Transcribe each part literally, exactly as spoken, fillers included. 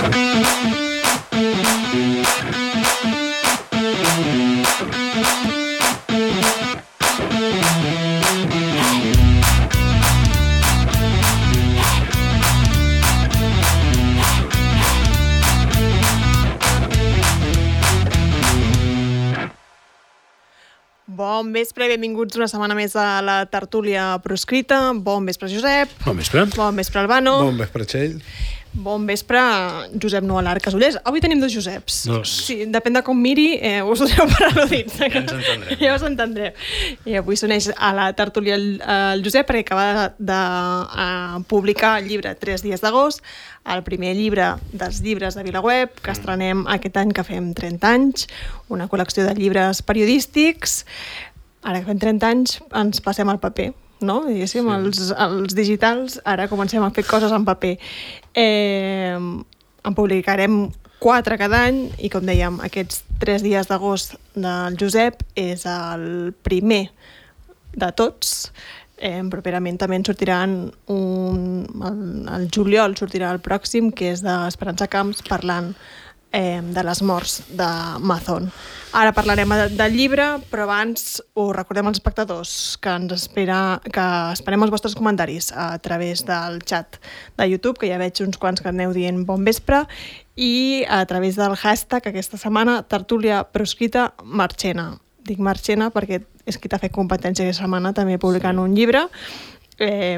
Bon vespre, benvinguts una setmana més a la tertúlia proscrita. Bon vespre, Josep. Bon vespre. Bon vespre, Albano. Bon vespre, Txell. Bon vespre, Josep Nualar Casolers. Avui tenim dos Joseps. Dos. Sí, depèn de com miri, eh, us ho direu per al·ludits. Ja ens entendrem. Ja us entendreu. I avui s'uneix a la tertúlia el, el Josep perquè acaba de, de uh, publicar el llibre tres dies d'agost, el primer llibre dels llibres de VilaWeb, que estrenem aquest any que fem trenta anys, una col·lecció de llibres periodístics. Ara que fem trenta anys ens passem al paper, no? Diguéssim, sí. els, els digitals, ara comencem a fer coses en paper. Eh, en publicarem quatre cada any i, com dèiem, aquests tres dies d'agost del Josep és el primer de tots. Eh, properament també en sortiran un, el, el juliol sortirà el pròxim, que és d'Esperança Camps, parlant eh, de les morts de Mazón. Ara parlarem de, del llibre, però abans ho recordem als espectadors que ens espera, que esperem els vostres comentaris a través del xat de YouTube, que ja veig uns quants que aneu dient bon vespre, i a través del hashtag aquesta setmana, tertúlia proscrita Marchena. Dic Marchena perquè és qui t'ha fet competència aquesta setmana, també publicant sí. un llibre. Eh,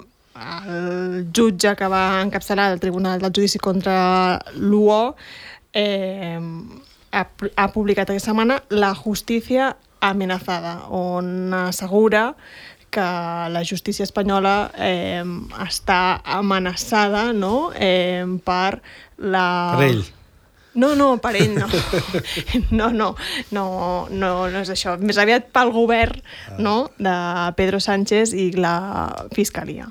el jutge que va encapçalar el Tribunal del Judici contra l'U O eh, ha, ha publicat aquesta setmana La justícia amenazada, on assegura que la justícia espanyola eh, està amenaçada, no? eh, per la... Per ell. No, no, per ell no. No, no, no, no, no és això. Més aviat pel govern, no?, de Pedro Sánchez i la Fiscalia.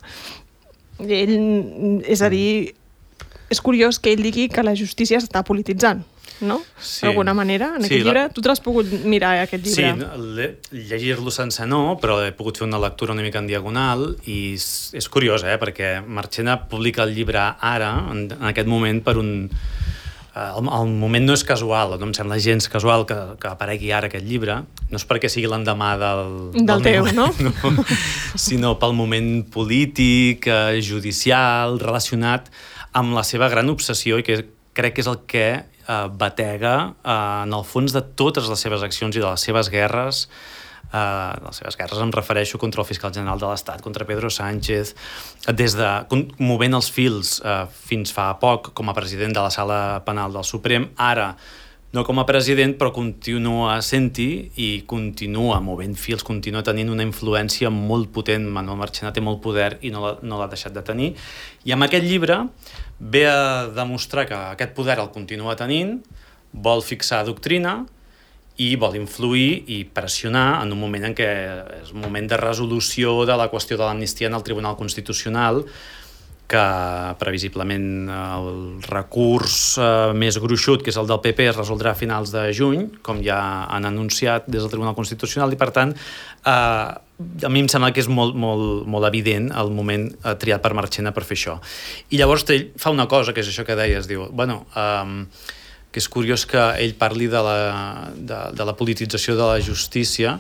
Ell, és a dir, és curiós que ell digui que la justícia s'està polititzant, no? Sí. D'alguna manera, en sí, aquest llibre. la... Tu te l'has pogut mirar, aquest llibre? Sí, llegir-lo sense no, però he pogut fer una lectura una mica en diagonal i és curiós, eh?, perquè Marchena publica el llibre ara, en, en aquest moment, per un... El, el moment no és casual, no em sembla gens casual que, que aparegui ara aquest llibre, no és perquè sigui l'endemà del... Del, del teu, meu, no? no? Sinó pel moment polític, eh, judicial, relacionat amb la seva gran obsessió i que crec que és el que eh, batega eh, en el fons de totes les seves accions i de les seves guerres. Uh, les seves guerres em refereixo contra el fiscal general de l'Estat, contra Pedro Sánchez, des de movent els fils uh, fins fa poc com a president de la Sala Penal del Suprem, ara no com a president, però continua sent-hi i continua movent fils, continua tenint una influència molt potent. Manuel Marchena té molt poder i no l'ha, no l'ha deixat de tenir. I amb aquest llibre ve a demostrar que aquest poder el continua tenint, vol fixar doctrina i vol influir i pressionar en un moment en què és un moment de resolució de la qüestió de l'amnistia en el Tribunal Constitucional, que previsiblement el recurs eh, més gruixut, que és el del P P, es resoldrà a finals de juny, com ja han anunciat des del Tribunal Constitucional, i per tant eh, a mi em sembla que és molt, molt, molt evident el moment eh, triat per Marchena per fer això. I llavors ell fa una cosa, que és això que deies, diu, bueno... Eh, que és curiós que ell parli de la, de, de la politització de la justícia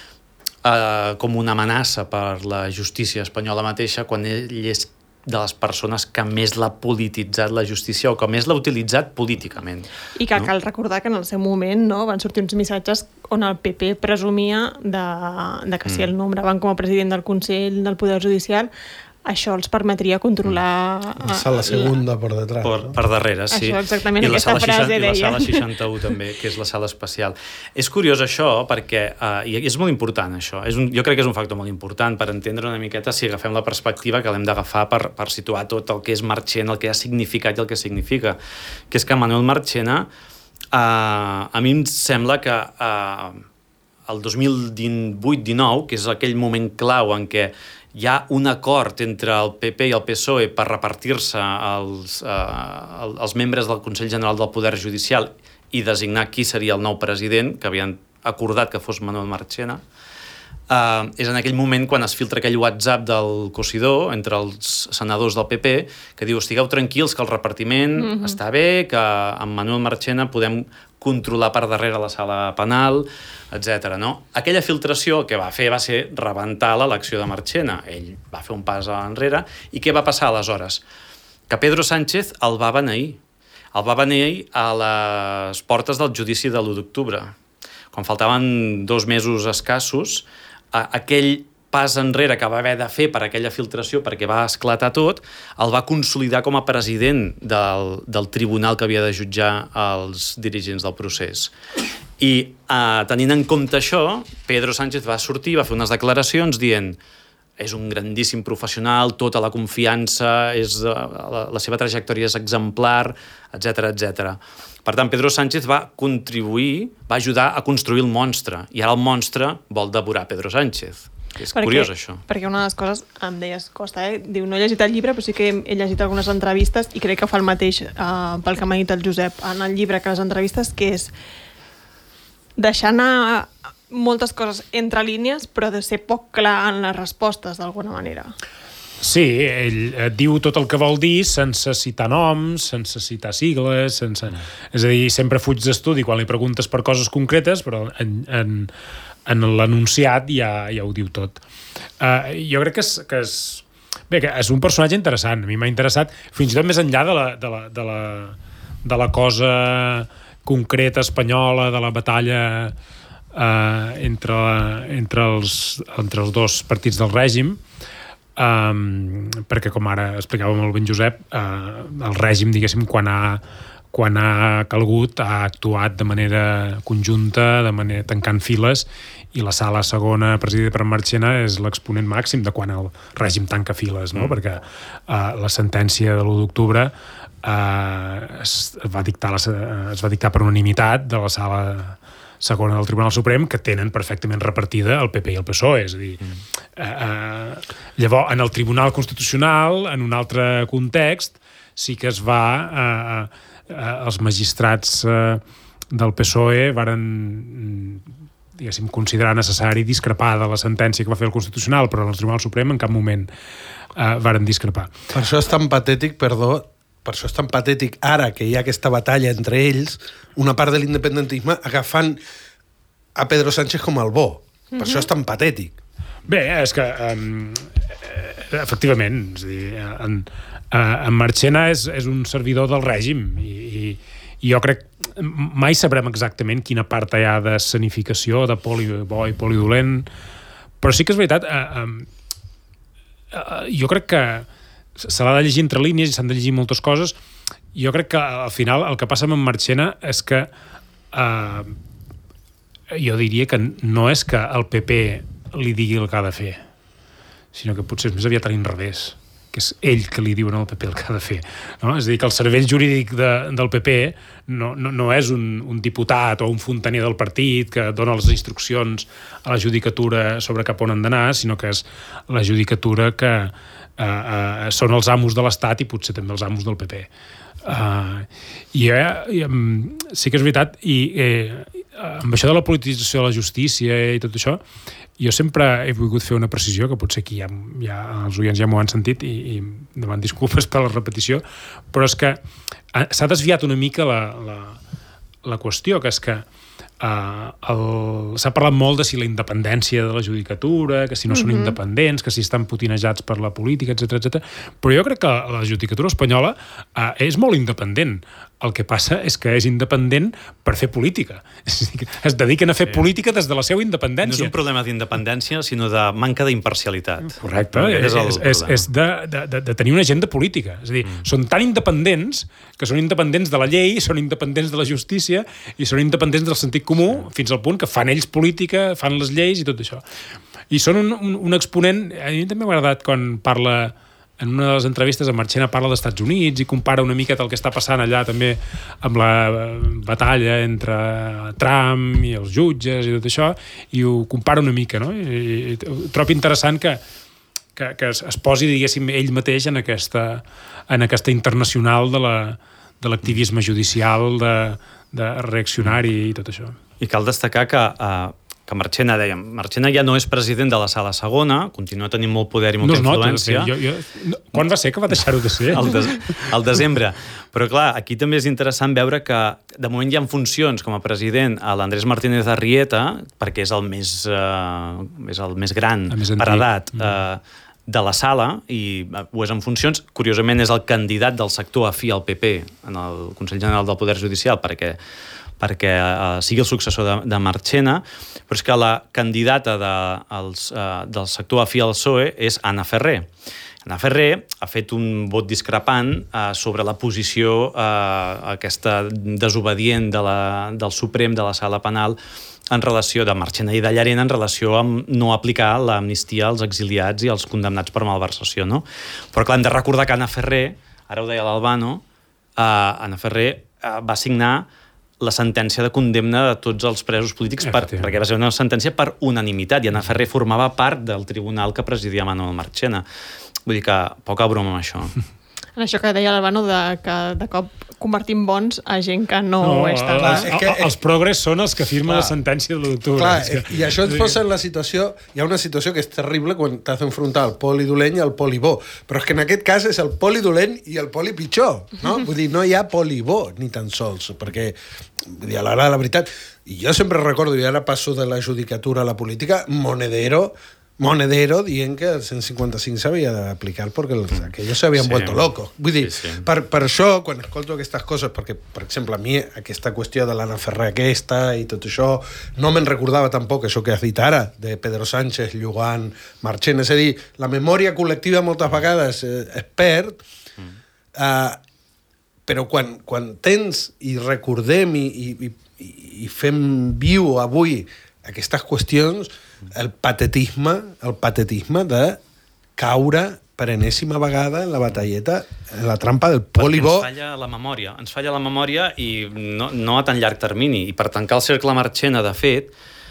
eh, com una amenaça per la justícia espanyola mateixa, quan ell és de les persones que més l'ha polititzat la justícia o que més l'ha utilitzat políticament. I que no? Cal recordar que en el seu moment, no, van sortir uns missatges on el P P presumia de, de que si el nombraven com a president del Consell del Poder Judicial, això els permetria controlar... La sala segunda per detrás. Per, no? per darrere, sí. Això, exactament, I aquesta frase deia. I la sala seixanta-u també, que és la sala especial. És curiós això perquè, uh, i és molt important això, és un, jo crec que és un factor molt important per entendre una miqueta si agafem la perspectiva que l'hem d'agafar per, per situar tot el que és Marchena, el que ha significat i el que significa. Que és que Manuel Marchena, uh, a mi em sembla que uh, el dos mil divuit dinou, que és aquell moment clau en què hi ha un acord entre el P P i el P S O E per repartir-se els, eh, els membres del Consell General del Poder Judicial i designar qui seria el nou president, que havien acordat que fos Manuel Marchena. Uh, és en aquell moment quan es filtra aquell WhatsApp del Cosidó entre els senadors del P P que diu, estigueu tranquils que el repartiment mm-hmm. està bé, que amb Manuel Marchena podem controlar per darrere la sala penal, etcètera. No? Aquella filtració que va fer va ser rebentar l'elecció de Marchena. Ell va fer un pas enrere. I què va passar aleshores? Que Pedro Sánchez el va beneir. El va beneir a les portes del judici de l'u d'octubre. Quan faltaven dos mesos escassos, aquell pas enrere que va haver de fer per aquella filtració, perquè va esclatar tot, el va consolidar com a president del, del tribunal que havia de jutjar els dirigents del procés. I eh, tenint en compte això, Pedro Sánchez va sortir, va fer unes declaracions dient és un grandíssim professional, tota la confiança, és, la, la seva trajectòria és exemplar, etcètera, etcètera. Per tant, Pedro Sánchez va contribuir, va ajudar a construir el monstre, i ara el monstre vol devorar Pedro Sánchez. És perquè, curiós, això. Perquè una de les coses, em deies, costa, eh? Diu, no he llegit el llibre, però sí que he llegit algunes entrevistes i crec que fa el mateix eh, pel que m'ha dit el Josep en el llibre que les entrevistes, que és deixar anar moltes coses entre línies, però de ser poc clar en les respostes, d'alguna manera. Sí, ell et diu tot el que vol dir sense citar noms, sense citar sigles, sense... és a dir, sempre fuig d'estudi quan li preguntes per coses concretes, però en, en, en l'enunciat ja, ja ho diu tot. Uh, jo crec que és, que és... Bé, que és un personatge interessant. A mi m'ha interessat, fins i tot més enllà de la, de la, de la, de la cosa concreta espanyola, de la batalla uh, entre, entre, els, entre els dos partits del règim, Um, perquè com ara explicava molt ben Josep, uh, el règim, diguéssim, quan ha, quan ha calgut ha actuat de manera conjunta, de manera tancant files, i la sala segona presidida per Marchena és l'exponent màxim de quan el règim tanca files, no? Mm. Perquè uh, la sentència de l'u d'octubre uh, es, va dictar la, es va dictar per unanimitat de la sala segona del Tribunal Suprem, que tenen perfectament repartida el P P i el P S O E. És a dir, mm. eh, eh, llavors, en el Tribunal Constitucional, en un altre context, sí que es va... Eh, eh, els magistrats eh, del P S O E varen, diguéssim, considerar necessari discrepar de la sentència que va fer el Constitucional, però en el Tribunal Suprem en cap moment eh, varen discrepar. Per això és tan patètic, perdó, per això és tan patètic ara que hi ha aquesta batalla entre ells, una part de l'independentisme agafant a Pedro Sánchez com el bo. Per mm-hmm. això és tan patètic. Bé, és que um, efectivament, és a dir, en, en Marchena és, és un servidor del règim i, i, i jo crec mai sabrem exactament quina part hi ha d'escenificació, de poli bo i poli dolent, però sí que és veritat, uh, um, uh, jo crec que se l'ha de llegir entre línies i s'han de llegir moltes coses. Jo crec que al final el que passa amb Marchena és que eh, jo diria que no és que el P P li digui el que ha de fer, sinó que potser és més aviat a l'inrevés, que és ell que li diuen al P P el que ha de fer. No? És a dir, que el cervell jurídic de, del P P no, no, no és un, un diputat o un fontaner del partit que dona les instruccions a la judicatura sobre cap on han d'anar, sinó que és la judicatura que Uh, uh, són els amos de l'Estat i potser també els amos del P P. Uh, i, uh, i um, sí que és veritat, i eh, amb això de la politització de la justícia i tot això, jo sempre he volgut fer una precisió, que potser aquí ja, ja els oients ja m'ho han sentit i, i demano disculpes per la repetició, però és que s'ha desviat una mica la, la, la qüestió, que és que Uh, el... s'ha parlat molt de si la independència de la judicatura, que si no mm-hmm. són independents, que si estan putinejats per la política, etcètera, etcètera. Però jo crec que la judicatura espanyola uh, és molt independent. El que passa és que és independent per fer política. Es dediquen a fer sí. política des de la seva independència. No és un problema d'independència, sinó de manca d'imparcialitat. Correcte. No, és, és, és, és de, de, de tenir una agenda política. És a dir, mm. són tan independents que són independents de la llei, són independents de la justícia i són independents del sentit comú, sí. fins al punt que fan ells política, fan les lleis i tot això. I són un, un, un exponent... A mi també m'ha agradat quan parla... En una de les entrevistes, en Marchena parla dels Estats Units i compara una mica el que està passant allà també amb la batalla entre Trump i els jutges i tot això, i ho compara una mica, no? I, i trobo interessant que, que, que es, es posi, diguéssim, ell mateix en aquesta, en aquesta internacional de la, de l'activisme judicial, de, de reaccionari i tot això. I cal destacar que eh, que Marchena, dèiem, Marchena ja no és president de la sala segona, continua tenint molt poder i molta no influència. Nota, jo, jo... Quan va ser que va deixar-ho de ser? Al, des, al desembre. Però clar, aquí també és interessant veure que de moment hi ha funcions com a president a l'Andrés Martínez Arrieta, perquè és el més, uh, és el més gran el més per edat uh, de la sala, i ho és en funcions. Curiosament és el candidat del sector afí al P P en el Consell General del Poder Judicial, perquè perquè uh, sigui el successor de, de Marchena, però és que la candidata de, els, uh, del sector afí al P S O E és Anna Ferrer. Anna Ferrer ha fet un vot discrepant uh, sobre la posició uh, aquesta desobedient de la, del Suprem, de la Sala Penal, en relació de Marchena i de Llarena en relació amb no aplicar l'amnistia als exiliats i als condemnats per malversació, no? Però clar, hem de recordar que Anna Ferrer, ara ho deia l'Albano, uh, Anna Ferrer uh, va signar la sentència de condemna de tots els presos polítics per, perquè va ser una sentència per unanimitat i Anna Ferrer formava part del tribunal que presidia Manuel Marchena. Vull dir que poca broma amb això. En això que deia l'Albano, de, que de cop convertim bons a gent que no, no ho és tant. Clar, és que, els progres són els que firmen clar, la sentència de l'u d'octubre. Clar, i això ens posa en la situació... Hi ha una situació que és terrible quan t'has d'enfrontar el poli dolent i el poli bo. Però és que en aquest cas és el poli dolent i el poli pitjor, no? Vull dir, no hi ha poli bo, ni tan sols, perquè, vull dir, a l'hora de la veritat... I jo sempre recordo, i ara passo de la judicatura a la política, Monedero... Monedero dient que el cent cinquanta-cinc s'havia d'aplicar perquè els, aquells s'havien sí. vuelto locos. Vull dir, sí, sí. Per, per això, quan escolto aquestes coses, perquè, per exemple, a mi aquesta qüestió de l'Anna Ferrer aquesta i tot això, no me'n recordava tampoc això que has dit ara, de Pedro Sánchez, Llugan, Marchena, és a dir, la memòria col·lectiva moltes vegades eh, es perd, mm. eh, però quan, quan tens i recordem i, i, i, i fem viu avui aquestes qüestions, el patetisme, el patetisme de caure per enèsima vegada en la batalleta, en la trampa del poli bo. Ens falla la memòria, ens falla la memòria i no, no a tan llarg termini. I per tancar el cercle Marchena, de fet,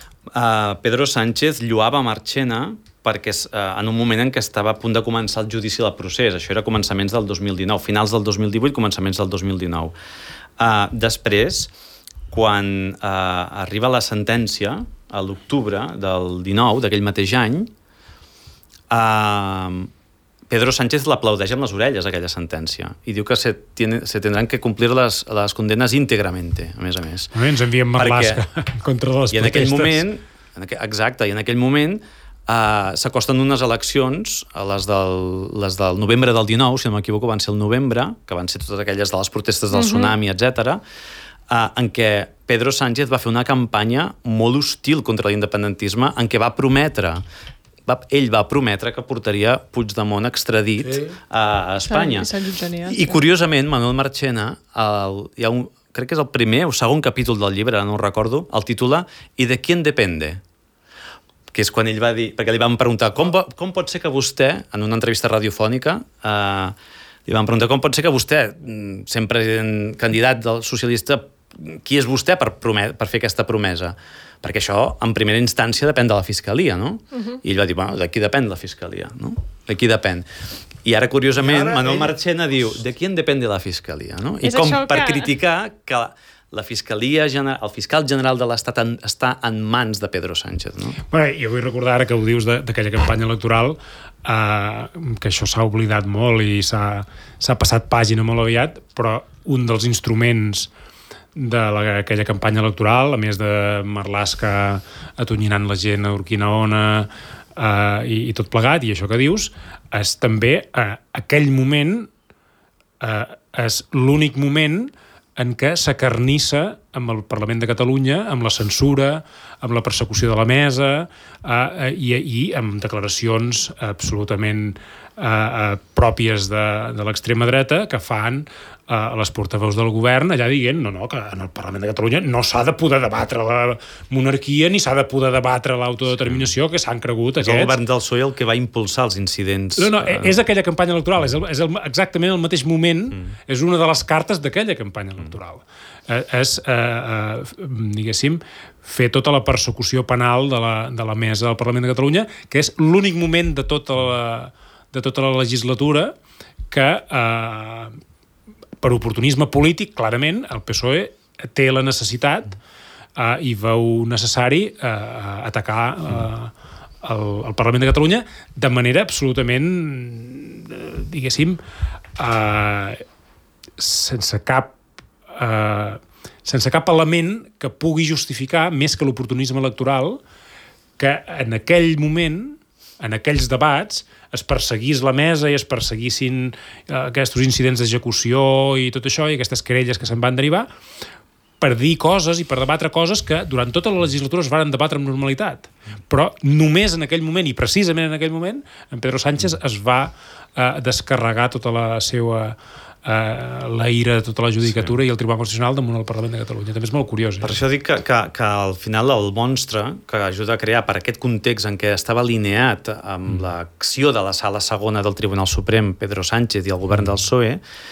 eh, Pedro Sánchez lloava Marchena perquè eh, en un moment en què estava a punt de començar el judici del procés. Això era començaments del dos mil dinou, finals del dos mil divuit, començaments del dos mil dinou. Eh, després, quan eh, arriba la sentència, a l'octubre del dinou, d'aquell mateix any, eh, Pedro Sánchez l'aplaudeix amb les orelles, aquella sentència, i diu que se, tiene, se tendran que complir les, les condenes íntegramente, a més a més. A ens envien Marlaska contra les I en protestes. aquell moment, en aqu exacte, i en aquell moment eh, s'acosten unes eleccions, les del, les del novembre del dinou, si no m'equivoco, van ser el novembre, que van ser totes aquelles de les protestes del tsunami, mm-hmm. etcètera, Uh, en què Pedro Sánchez va fer una campanya molt hostil contra l'independentisme, en què va prometre, va, ell va prometre que portaria Puigdemont extradit sí. a, a Espanya. Sant, Sant I curiosament, Manuel Marchena, el, hi ha un, crec que és el primer o segon capítol del llibre, no ho recordo, el titula «I de quién depende?», que és quan ell va dir, perquè li van preguntar com, com pot ser que vostè, en una entrevista radiofònica, eh, li van preguntar com pot ser que vostè, sempre candidat del socialista, qui és vostè per, promet, per fer aquesta promesa? Perquè això, en primera instància, depèn de la Fiscalia, no? Uh-huh. I ell va dir, bueno, de qui depèn la Fiscalia, no? De qui depèn? I ara, curiosament, I ara, Manuel ell... Marchena diu, de qui en depèn de la Fiscalia, no? I és com per que... criticar que la Fiscalia, el fiscal general de l'Estat en, està en mans de Pedro Sánchez, no? Bueno, jo vull recordar ara que ho dius d'aquella campanya electoral, eh, que això s'ha oblidat molt i s'ha passat pàgina molt aviat, però un dels instruments de la, aquella campanya electoral, a més de Marlaska atonyinant la gent a Urquinaona eh, i, i tot plegat, i això que dius, és també eh, aquell moment eh, és l'únic moment en què s'acarnissa amb el Parlament de Catalunya, amb la censura, amb la persecució de la mesa eh, i, i amb declaracions absolutament eh, eh, pròpies de, de l'extrema dreta que fan a les portaveus del govern allà dient no, no, que en el Parlament de Catalunya no s'ha de poder debatre la monarquia ni s'ha de poder debatre l'autodeterminació que s'han cregut és aquests. És el govern del P S O E el que va impulsar els incidents. No, no, eh... és aquella campanya electoral, és, el, és el, exactament el mateix moment, mm. és una de les cartes d'aquella campanya electoral. Mm. Eh, és, eh, eh, diguéssim, fer tota la persecució penal de la, de la mesa del Parlament de Catalunya, que és l'únic moment de tota la, de tota la legislatura que... Eh, per oportunisme polític, clarament, el P S O E té la necessitat uh, i veu necessari uh, atacar uh, el, el Parlament de Catalunya de manera absolutament, uh, diguéssim, uh, sense cap uh, sense cap element que pugui justificar, més que l'oportunisme electoral, que en aquell moment, en aquells debats, es perseguís la mesa i es perseguissin eh, aquests incidents d'execució i tot això, i aquestes querelles que se'n van derivar, per dir coses i per debatre coses que durant tota la legislatura es varen debatre amb normalitat. Però només en aquell moment, i precisament en aquell moment, en Pedro Sánchez es va eh, descarregar tota la seva Uh, la ira de tota la judicatura sí. i el Tribunal Constitucional damunt el Parlament de Catalunya. També és molt curiós. Eh? Per això dic que, que, que al final el monstre que ajuda a crear per aquest context en què estava alineat amb mm. l'acció de la Sala Segona del Tribunal Suprem, Pedro Sánchez i el govern del P S O E,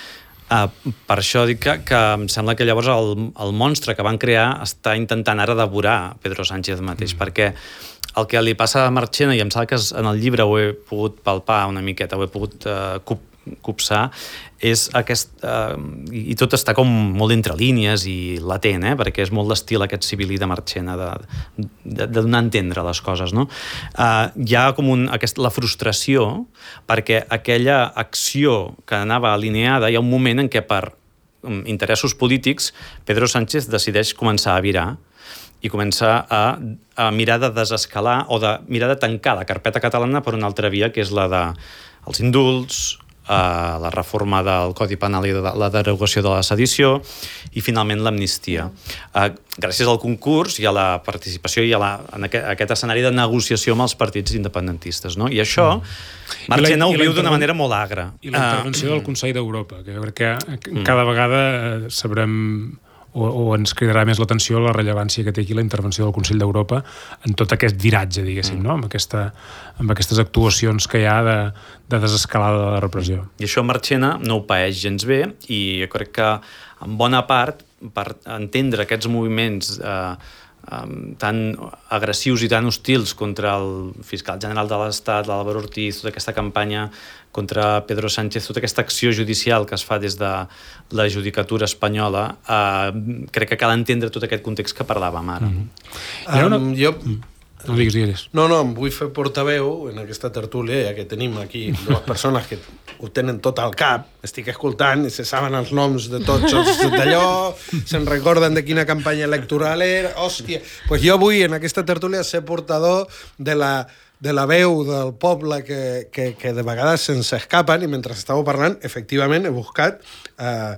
uh, per això dic que, que em sembla que llavors el, el monstre que van crear està intentant ara devorar Pedro Sánchez mateix, mm. perquè el que li passa a Marchena, i em sembla que en el llibre ho he pogut palpar una miqueta, ho he pogut uh, cop copsar, és aquest... Eh, i tot està com molt entre línies i latent, eh? Perquè és molt l'estil aquest civilí de Marchena, de, de, de donar a entendre les coses, no? Eh, hi ha com un, aquest, la frustració perquè aquella acció que anava alineada, hi ha un moment en què per um, interessos polítics Pedro Sánchez decideix començar a virar i comença a, a mirar de desescalar o de mirar de tancar la carpeta catalana per una altra via, que és la de els indults, Uh, la reforma del Codi Penal i de la derogació de la sedició i finalment l'amnistia. Uh, gràcies al concurs i a la participació i a, la, en aquest, aquest escenari de negociació amb els partits independentistes, no? I això mm. Marchena ho viu d'una manera molt agra. I la intervenció uh, del Consell d'Europa, que jo crec que mm. cada vegada sabrem o, o ens cridarà més l'atenció la rellevància que té aquí la intervenció del Consell d'Europa en tot aquest viratge, diguéssim, mm. no? amb, aquesta, amb aquestes actuacions que hi ha de, de desescalada de la repressió. I això Marchena no ho paeix gens bé i jo crec que en bona part per entendre aquests moviments eh, Um, tan agressius i tan hostils contra el fiscal general de l'Estat, l'Álvaro Ortiz, tota aquesta campanya contra Pedro Sánchez, tota aquesta acció judicial que es fa des de la judicatura espanyola, uh, crec que cal entendre tot aquest context que parlàvem ara. Mm-hmm. um, una... Jo... No digues, digues. No, no, em vull fer portaveu en aquesta tertúlia, ja que tenim aquí dues persones que ho tenen tot al cap, estic escoltant i se saben els noms de tots els d'allò, se'n recorden de quina campanya electoral era, hòstia. Pues jo vull en aquesta tertúlia ser portador de la, de la veu del poble que, que, que de vegades se'ns escapen, i mentre estàveu parlant, efectivament, he buscat... Eh,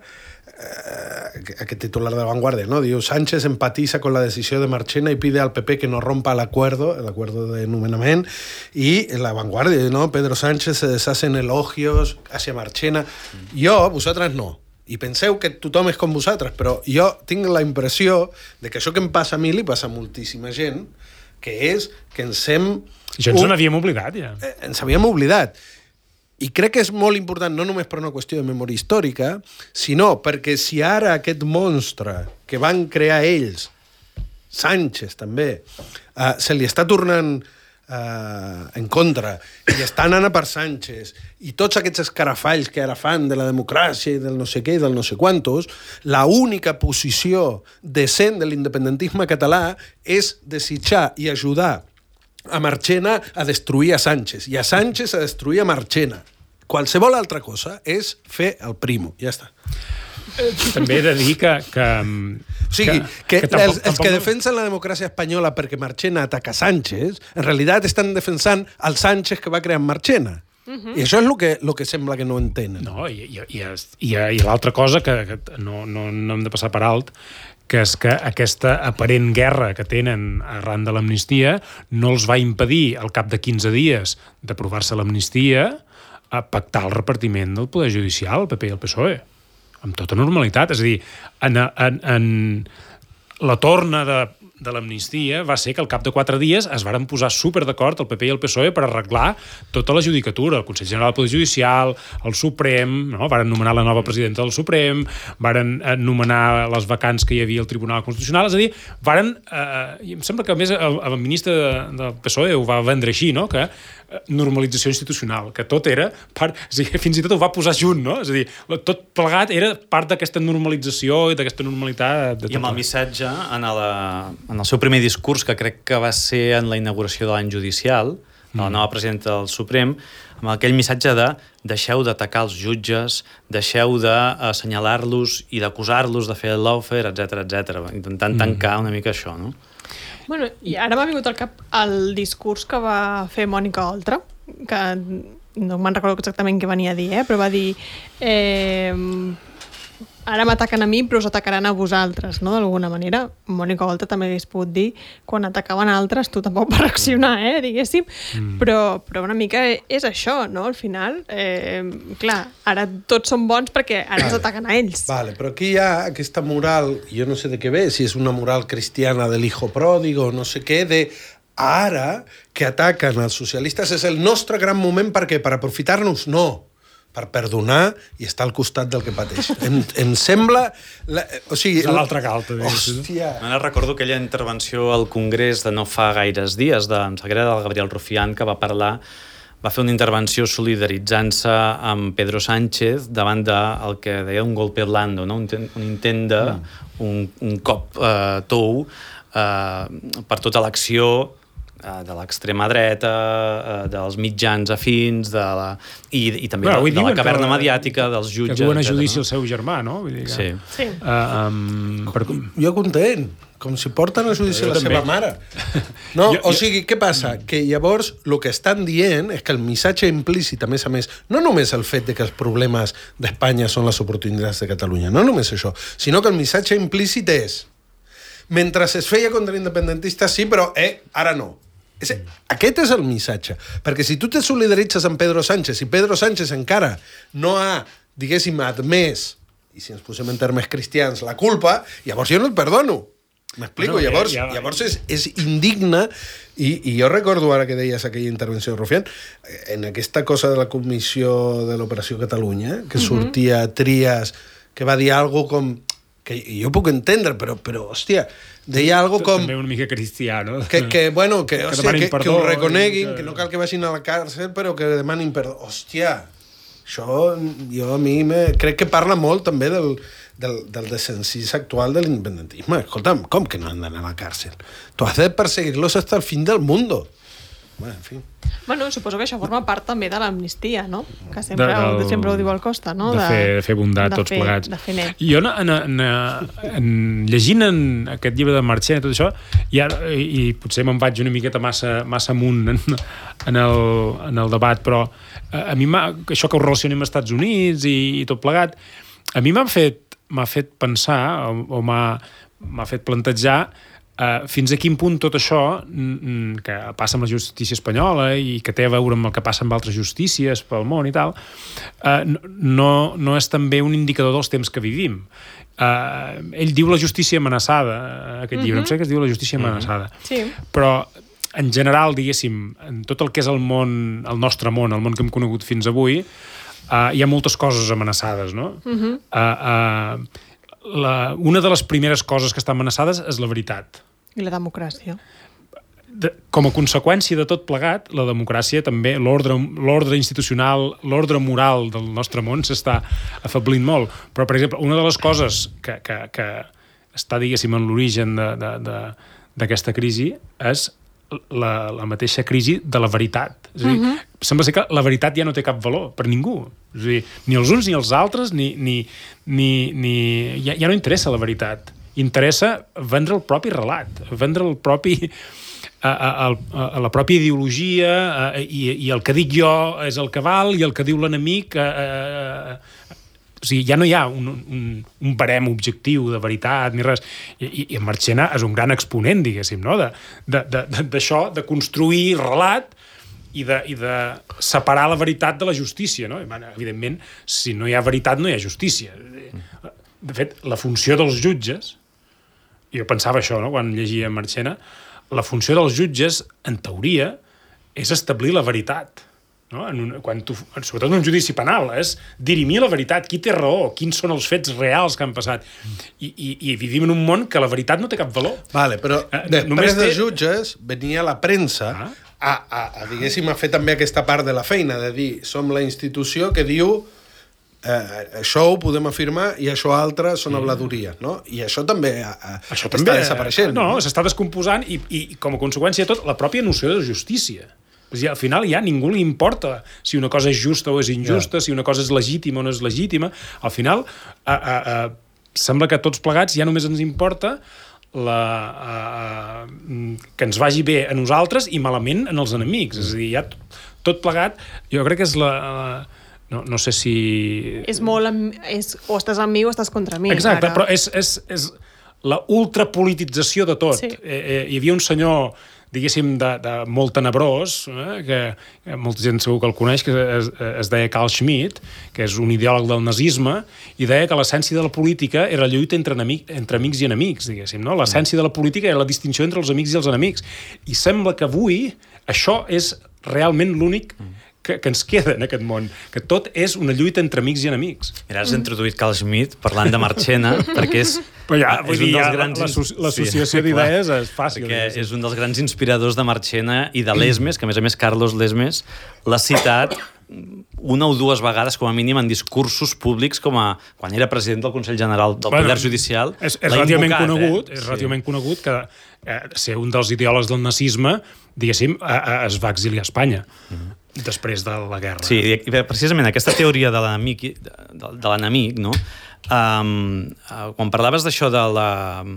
Eh, aquest titular de La Vanguardia, ¿no? Diu, Sánchez empatiza con la decisión de Marchena y pide al P P que no rompa el acuerdo, el acuerdo de nomenament, y en La Vanguardia, ¿no? Pedro Sánchez se deshace en elogios hacia Marchena. Jo, vosaltres no. I penseu que tothom és com vosaltres, però jo tinc la impressió de que això que em passa a mi li passa a moltíssima gent, que és que ens hem... Això ens un... n'havíem oblidat, ja. Eh, ens havíem oblidat. I crec que és molt important, no només per una qüestió de memòria històrica, sinó perquè si ara aquest monstre que van crear ells, Sánchez també, uh, se li està tornant uh, en contra, i està anant a per Sánchez, i tots aquests escarafalls que ara fan de la democràcia i del no sé què i del no sé quantos, la única posició decent de l'independentisme català és desitjar i ajudar a Marchena a destruir a Sánchez i a Sánchez a destruir a Marchena. Qualsevol altra cosa és fer el primo. Ja està. També he de dir que... que o sigui, que, que, que tampoc, els, els que defensen la democràcia espanyola perquè Marchena ataca Sánchez, en realitat estan defensant el Sánchez que va crear Marchena. Uh-huh. I això és el que, lo que sembla que no entenen. No, i, i, i, i, i l'altra cosa que, que no, no, no hem de passar per alt, que és que aquesta aparent guerra que tenen arran de l'amnistia no els va impedir, al cap de quinze dies d'aprovar-se l'amnistia, a pactar el repartiment del poder judicial, el P P i el P S O E, amb tota normalitat. És a dir, en, en, en la torna de, de l'amnistia va ser que al cap de quatre dies es varen posar super d'acord el P P i el P S O E per arreglar tota la judicatura, el Consell General del Poder Judicial, el Suprem, no? Varen nomenar la nova presidenta del Suprem, varen nomenar les vacants que hi havia al Tribunal Constitucional, és a dir, varen, eh, i em sembla que a més el, el ministre del P S O E ho va vendre així, no? Que normalització institucional, que tot era part, és a dir, fins i tot ho va posar junt, no? És a dir, tot plegat era part d'aquesta normalització i d'aquesta normalitat. De I amb el missatge, en, la, en el seu primer discurs, que crec que va ser en la inauguració de l'any judicial, de la nova presidenta del Suprem, amb aquell missatge de deixeu d'atacar els jutges, deixeu d'assenyalar-los i d'acusar-los de fer el lawfare, etcètera, etcètera, intentant tancar una mica això, no? Bueno, i ara m'ha vingut al cap el discurs que va fer Mònica Oltra, que no me'n recordo exactament què venia a dir, eh? Però va dir eh, ara m'ataquen a mi però us atacaran a vosaltres, no? D'alguna manera. Mònica Oltra també hagués pogut dir quan atacaven a altres tu tampoc vas reaccionar, eh? Diguéssim. Mm. Però, però una mica és això, no? Al final, eh, clar, ara tots són bons perquè ara vale. ens ataquen a ells. Vale, però aquí hi ha aquesta moral, jo no sé de què ve, si és una moral cristiana del hijo pródigo, no sé què, de ara que ataquen els socialistes és el nostre gran moment, per què? Per aprofitar-nos? No. Per perdonar i estar al costat del que pateix. Em, em sembla... La, o sigui, és a l'altra calta. Hòstia. Ara recordo aquella intervenció al Congrés de no fa gaires dies, de, em sembla que era del Gabriel Rufián, que va parlar, va fer una intervenció solidaritzant-se amb Pedro Sánchez davant del que deia un golpe blando, no? un, un intent de... un, un cop eh, tou eh, per tota l'acció de l'extrema dreta, dels mitjans afins, de la, i, i també bueno, de, de la caverna mediàtica, dels jutges... Que duen a judici no? el seu germà, no? Vull dir que, sí. sí. Uh, um, per... Jo content, com si porten a judici la seva mare. No, jo, o sigui, què passa? Que llavors el que estan dient és que el missatge implícit, a més a més, no només el fet de que els problemes d'Espanya són les oportunitats de Catalunya, no només això, sinó que el missatge implícit és mentre es feia contra l'independentistes, sí, però eh, ara no. És, aquest és el missatge, perquè si tu te solidaritzes amb Pedro Sánchez i Pedro Sánchez encara no ha, diguéssim, admès, i si ens posem en termes cristians, la culpa, llavors jo no et perdono. M'explico? Bueno, llavors, ja, ja... llavors és, és indigne, i, i jo recordo ara que deies aquella intervenció de Rufián, en aquesta cosa de la comissió de l'Operació Catalunya, que uh-huh. sortia Trias, que va dir alguna com... que jo puc entendre, però, però hòstia, deia algo com... També una mica cristià, no? Que, que bueno, que, que, hòstia, que, que ho reconeguin, que... que no cal que vagin a la càrcel, però que demanin perdó. Hòstia, això jo a mi me... crec que parla molt també del, del, del desencís actual de l'independentisme. Escolta'm, com que no han d'anar a la càrcel? Tu has de perseguir-los hasta el fin del mundo. Bueno, en fi. Bueno, suposo que això forma part també de l'amnistia, no? Que sempre, de, del, sempre ho diu el Costa, no? De, de, fer, de fer bondat de tots fer, plegats. De fer net. Jo, en, en, en, llegint en aquest llibre de Marchena i tot això, i, ara, i, i potser me'n vaig una miqueta massa, massa amunt en, en, el, en el debat, però a, a mi això que ho relacionem als Estats Units i, i tot plegat, a mi m'ha fet, m'ha fet pensar o, o m'ha fet plantejar Uh, fins a quin punt tot això mm, que passa amb la justícia espanyola i que té a veure amb el que passa amb altres justícies pel món i tal, uh, no, no és també un indicador dels temps que vivim. Uh, ell diu la justícia amenaçada, aquest llibre, mm-hmm. em sé que es diu la justícia amenaçada. Mm-hmm. Sí. Però en general, diguéssim, en tot el que és el món, el nostre món, el món que hem conegut fins avui, uh, hi ha moltes coses amenaçades, no? Mm-hmm. Uh, uh, La, una de les primeres coses que estan amenaçades és la veritat. I la democràcia. De, com a conseqüència de tot plegat, la democràcia també, l'ordre l'ordre institucional, l'ordre moral del nostre món s'està afablint molt. Però, per exemple, una de les coses que, que, que està, diguéssim, en l'origen d'aquesta crisi és la, la mateixa crisi de la veritat. És a dir, uh-huh. sembla ser que la veritat ja no té cap valor per ningú. És a dir, ni els uns ni els altres, ni, ni, ni, ni... Ja, ja no interessa la veritat. Interessa vendre el propi relat, vendre el propi... A, a, a, a la pròpia ideologia a, i, i el que dic jo és el que val i el que diu l'enemic a, a, a, o sigui, ja no hi ha un, un, un barem objectiu de veritat ni res, i, i Marchena és un gran exponent, diguéssim, no? de, de, de, d'això, de construir relat i de, i de separar la veritat de la justícia, no? I, bueno, evidentment, si no hi ha veritat no hi ha justícia. De fet, la funció dels jutges, jo pensava això, no? Quan llegia Marchena, la funció dels jutges, en teoria, és establir la veritat. No? En un, quan tu, sobretot en un judici penal, és dirimir la veritat, qui té raó, quins són els fets reals que han passat. I, i, i vivim en un món que la veritat no té cap valor. Vale, però eh, després dels té... jutges venia la premsa ah. a, a, a, diguéssim, a fer també aquesta part de la feina, de dir, som la institució que diu eh, això ho podem afirmar i això altre són habladoria, no? I això també, a, això està també desapareixent. No, no? s'està descomposant i, i com a conseqüència de tot, la pròpia noció de justícia. És dir, al final ja ningú li importa si una cosa és justa o és injusta, yeah. si una cosa és legítima o no és legítima. Al final, a, a, a, sembla que tots plegats ja només ens importa la, a, a, que ens vagi bé a nosaltres i malament en els enemics. És a dir, ja tot, tot plegat, jo crec que és la... la no, no sé si... És molt... Amb, és, o estàs amb mi o estàs contra mi. Exacte, ara. però és, és, és la ultrapolitització de tot. Sí. Eh, eh, hi havia un senyor, diguéssim, de, de molt tenebrós, eh, que, que molta gent segur que el coneix, que es, es deia Carl Schmitt, que és un ideòleg del nazisme, i deia que l'essència de la política era la lluita entre, enemic, entre amics i enemics, diguéssim, no? L'essència de la política era la distinció entre els amics i els enemics. I sembla que avui això és realment l'únic que, que ens queda en aquest món, que tot és una lluita entre amics i enemics. Mira, has introduït Carl Schmitt parlant de Marchena, perquè és, Però ja, és un dels grans... L'associació sí, d'idees és fàcil. Perquè és un dels grans inspiradors de Marchena i de Lesmes, que a més a més Carlos Lesmes l'ha citat una o dues vegades com a mínim en discursos públics com a quan era president del Consell General del bueno, Poder Judicial. És, és relativament invocat, conegut, eh? és relativament sí. conegut que eh, ser un dels ideòlegs del nazisme, diguéssim, eh, eh, es va exiliar a Espanya. Mm-hmm. Després de la guerra. Sí, i precisament aquesta teoria de l'enemic, de, de l'enemic, no? Um, uh, quan parlaves d'això de la,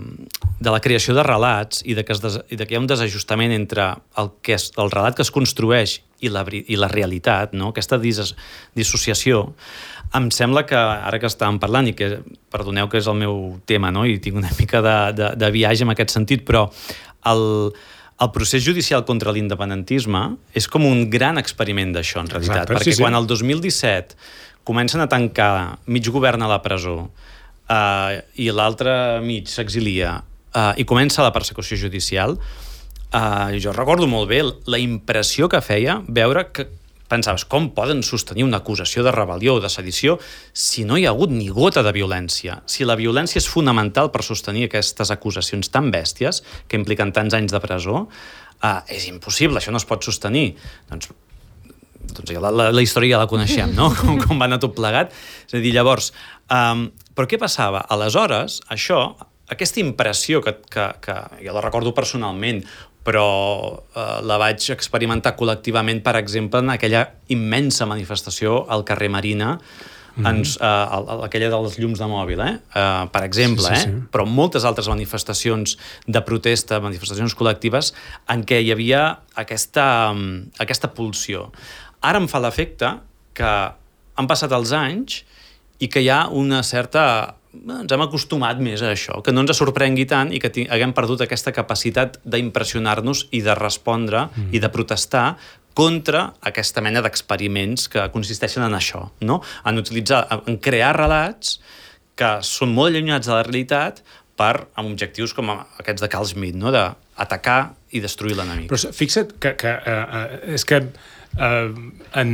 de la creació de relats i de que, es des, i de que hi ha un desajustament entre el, que és, el relat que es construeix i la, i la realitat, no? Aquesta dis, dissociació, em sembla que, ara que estàvem parlant, i que perdoneu que és el meu tema, no? I tinc una mica de, de, de viatge en aquest sentit, però el... El procés judicial contra l'independentisme és com un gran experiment d'això, en realitat. Exacte, perquè sí, sí. quan el dos mil disset comencen a tancar mig govern a la presó eh, i l'altre mig s'exilia eh, i comença la persecució judicial, eh, jo recordo molt bé la impressió que feia veure que pensaves, com poden sostenir una acusació de rebel·lió o de sedició si no hi ha hagut ni gota de violència? Si la violència és fonamental per sostenir aquestes acusacions tan bèsties, que impliquen tants anys de presó, eh, és impossible, això no es pot sostenir. Doncs, doncs la, la, la història ja la coneixem, no? Com, com va anar tot plegat. És a dir, llavors, um, però què passava? Aleshores, això, aquesta impressió que, que, que jo la recordo personalment, però eh, la vaig experimentar col·lectivament, per exemple, en aquella immensa manifestació al carrer Marina, mm-hmm. ens, eh, aquella dels llums de mòbil, eh? Eh, per exemple, sí, sí, sí. Eh? Però moltes altres manifestacions de protesta, manifestacions col·lectives, en què hi havia aquesta, aquesta pulsió. Ara em fa l'efecte que han passat els anys i que hi ha una certa... ens hem acostumat més a això, que no ens sorprengui tant i que haguem perdut aquesta capacitat d'impressionar-nos i de respondre mm. i de protestar contra aquesta mena d'experiments que consisteixen en això, no? En utilitzar, en crear relats que són molt allunyats de la realitat per, amb objectius com aquests de Carl Schmitt, no? D'atacar i destruir l'enemic. Però fixa't que, que uh, és que uh, en...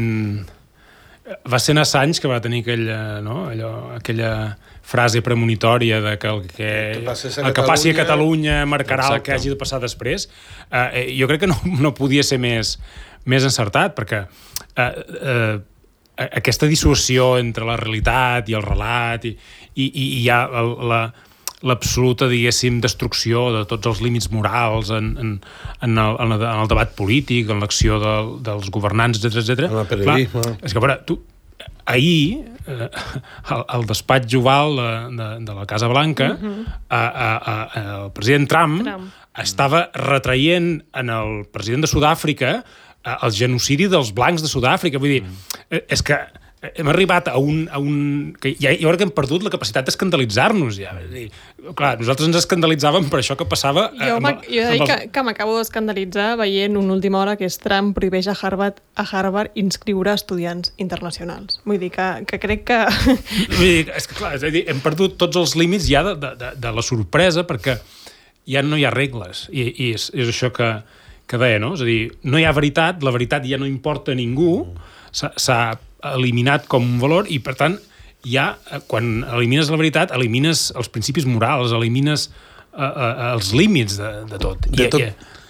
va ser en Assange que va tenir aquella, no? Allò, aquella frase premonitòria de que el que, el que passi a Catalunya marcarà Exacte. El que hagi de passar després. Eh, jo crec que no, no podia ser més, més encertat, perquè eh, eh, aquesta dissociació entre la realitat i el relat i, i, i hi ha el, la, l'absoluta, diguéssim, destrucció de tots els límits morals en, en, en, el, en, el, en el debat polític, en l'acció de, dels governants, etcètera, etcètera. En el periodisme. Clar, és que, a veure, tu, ahir, eh, el, el despatx oval de, de, de la Casa Blanca, uh-huh. a, a, a, el president Trump, Trump estava retraient en el president de Sud-àfrica el genocidi dels blancs de Sud-àfrica. Vull dir, uh-huh. és que hem arribat a un... A un que ja, jo crec que hem perdut la capacitat d'escandalitzar-nos. Ja. Dir, clar, nosaltres ens escandalitzàvem per això que passava... Jo, amb, jo he de dir els... que, que m'acabo d'escandalitzar veient una última hora que és Trump prohibeix a Harvard, a Harvard inscriure estudiants internacionals. Vull dir que, que crec que... Vull dir, és que clar, és a dir, hem perdut tots els límits ja de, de, de la sorpresa perquè ja no hi ha regles. I, i és, és això que, que deia, no? És a dir, no hi ha veritat, la veritat ja no importa a ningú, s'ha eliminat com un valor i, per tant, ja, quan elimines la veritat, elimines els principis morals, elimines uh, uh, els límits de, de tot. De I, tot. I,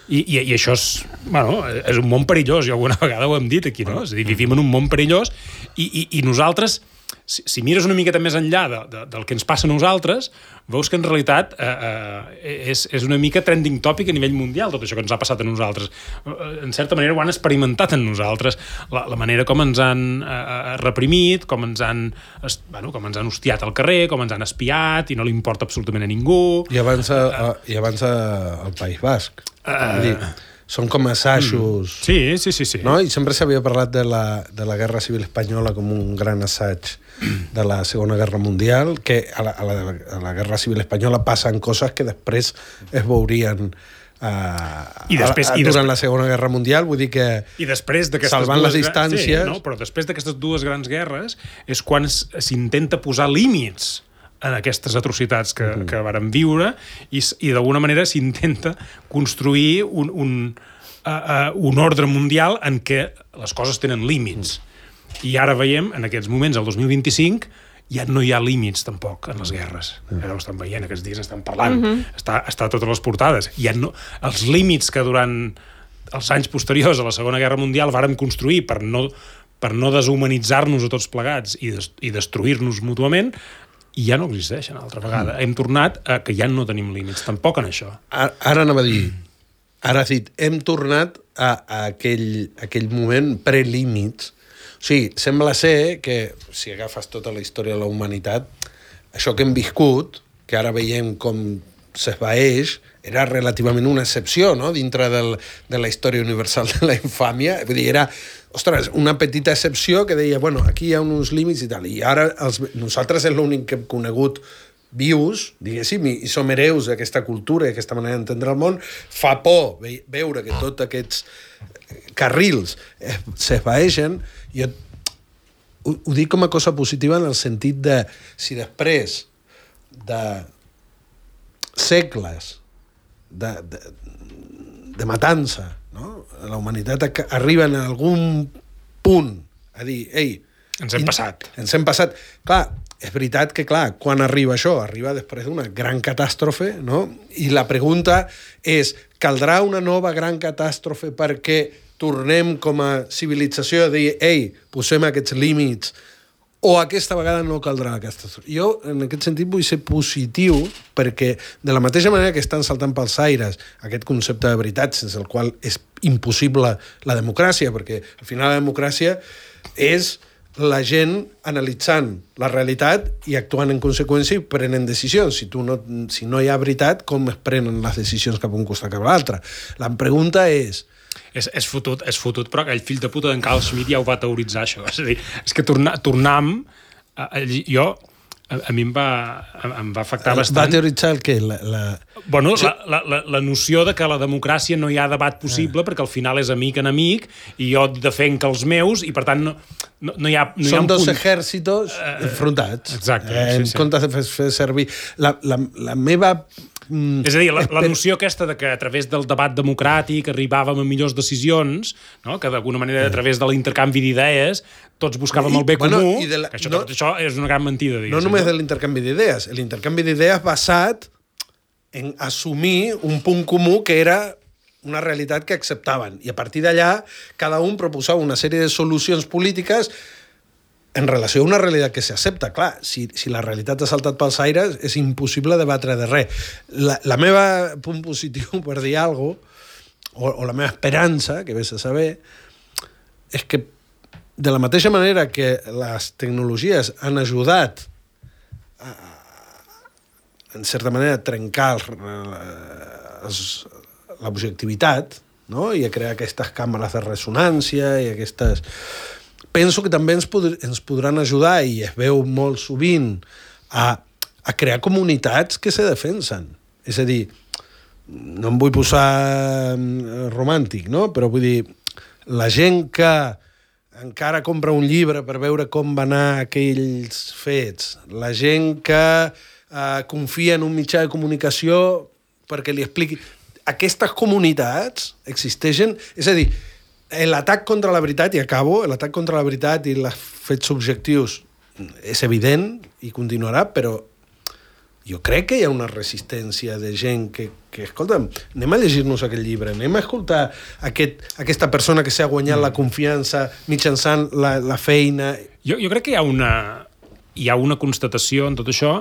I, i, i això és, bueno, és un món perillós, i alguna vegada ho hem dit aquí, no? És a dir, vivim en un món perillós i, i, i nosaltres, si, si mires una miqueta més enllà de, de, del que ens passa a nosaltres, veus que en realitat eh, eh, és, és una mica trending topic a nivell mundial, tot això que ens ha passat a nosaltres. En certa manera ho han experimentat en nosaltres, la, la manera com ens han eh, reprimit, com ens han, bueno, com ens han hostiat al carrer, com ens han espiat, i no li importa absolutament a ningú. I abans, a, a, i abans a, al País Basc. Uh, dir, són com assajos... Mm. Sí, sí, sí, sí. No? I sempre s'havia parlat de la, de la Guerra Civil Espanyola com un gran assaig de la Segona Guerra Mundial, que a la, a la, a la Guerra Civil Espanyola passen coses que després es veurien uh, I després, a, a, i durant després, la Segona Guerra Mundial, vull dir que i després salvant dues, les distàncies... Sí, no? Però després d'aquestes dues grans guerres és quan s'intenta posar límits en aquestes atrocitats que, uh-huh. que varen viure i, i d'alguna manera s'intenta construir un, un, uh, uh, un ordre mundial en què les coses tenen límits. I ara veiem, en aquests moments, el dos mil vint-i-cinc, ja no hi ha límits tampoc en les guerres. Ara ho estan veient, aquests dies estan parlant. Uh-huh. Està, està a totes les portades. Ja no, els límits que durant els anys posteriors a la Segona Guerra Mundial vàrem construir per no, per no deshumanitzar-nos a tots plegats i, des, i destruir-nos mútuament, i ja no existeixen altra vegada. Mm. Hem tornat a que ja no tenim límits, tampoc en això. Ara, ara anava a dir, ara has dit, hem tornat a, a aquell, aquell moment prelímits. O sigui, sembla ser que, si agafes tota la història de la humanitat, això que hem viscut, que ara veiem com s'esvaeix, era relativament una excepció, no?, dintre del, de la història universal de la infàmia. Vull dir, era, ostres, una petita excepció que deia, bueno, aquí hi ha uns límits i tal, i ara els, nosaltres és l'únic que hem conegut vius, diguéssim, i, i som hereus d'aquesta cultura i aquesta manera d'entendre el món. Fa por ve, veure que tots aquests carrils s'esvaeixen. Jo ho, ho dic com a cosa positiva en el sentit de, si després de segles de, de, de matança, no? La humanitat arriba en algun punt a dir, ei... Ens hem passat. Ens hem passat. Clar, és veritat que, clar, quan arriba això? Arriba després d'una gran catàstrofe, no? I la pregunta és, caldrà una nova gran catàstrofe perquè tornem com a civilització a dir, ei, posem aquests límits, o aquesta vegada no caldrà la catàstrofe? Jo, en aquest sentit, vull ser positiu perquè, de la mateixa manera que estan saltant pels aires aquest concepte de veritat, sense el qual és impossible la democràcia, perquè al final la democràcia és la gent analitzant la realitat i actuant en conseqüència i prenent decisions. Si, tu no, si no hi ha veritat, com es prenen les decisions cap a un costat cap a l'altre? La pregunta és... És, és, fotut, és fotut, però aquell fill de puta d'en Carl Schmitt ja ho va teoritzar, això. És a dir, és que tornar, tornam... A, a, jo... A, a mi em va, em va afectar bastant... Va teoritzar el què? La, la... Bueno, la, la, la noció de que a la democràcia no hi ha debat possible ah. perquè al final és amic en amic i jo defenc els meus i per tant no, no, no hi ha... No Són hi ha dos punt... exèrcitos uh, enfrontats. Exacte. Eh, sí, en sí. comptes de fer, fer servir... La, la, la meva... Mm, és a dir, la, la noció aquesta de que a través del debat democràtic arribàvem a millors decisions, no? Que d'alguna manera a través de l'intercanvi d'idees tots buscàvem I, el bé bueno, comú, i de la, que això, no, tot això és una gran mentida. No només de l'intercanvi d'idees, l'intercanvi d'idees basat en assumir un punt comú que era una realitat que acceptaven. I a partir d'allà, cada un proposava una sèrie de solucions polítiques en relació a una realitat que s'accepta. Clar, si, si la realitat ha saltat pels aires, és impossible debatre de res. La, la meva punt positiu, per dir alguna cosa, o, o la meva esperança, que vés a saber, és que de la mateixa manera que les tecnologies han ajudat a, en certa manera, a trencar els, l'objectivitat, no? I a crear aquestes càmeres de ressonància i aquestes... Penso que també ens, pod ens podran ajudar, i es veu molt sovint, a, a crear comunitats que se defensen. És a dir, no em vull posar romàntic, no? Però vull dir, la gent que encara compra un llibre per veure com van anar aquells fets, la gent que eh, confia en un mitjà de comunicació perquè li expliqui... Aquestes comunitats existeixen, és a dir, l'atac contra la veritat, i acabo, l'atac contra la veritat i els fets subjectius és evident i continuarà, però jo crec que hi ha una resistència de gent que, que escolta'm, anem a llegir-nos aquest llibre, anem a escoltar aquest, aquesta persona que s'ha guanyat mm. la confiança mitjançant la, la feina. Jo, jo crec que hi ha una, hi ha una constatació en tot això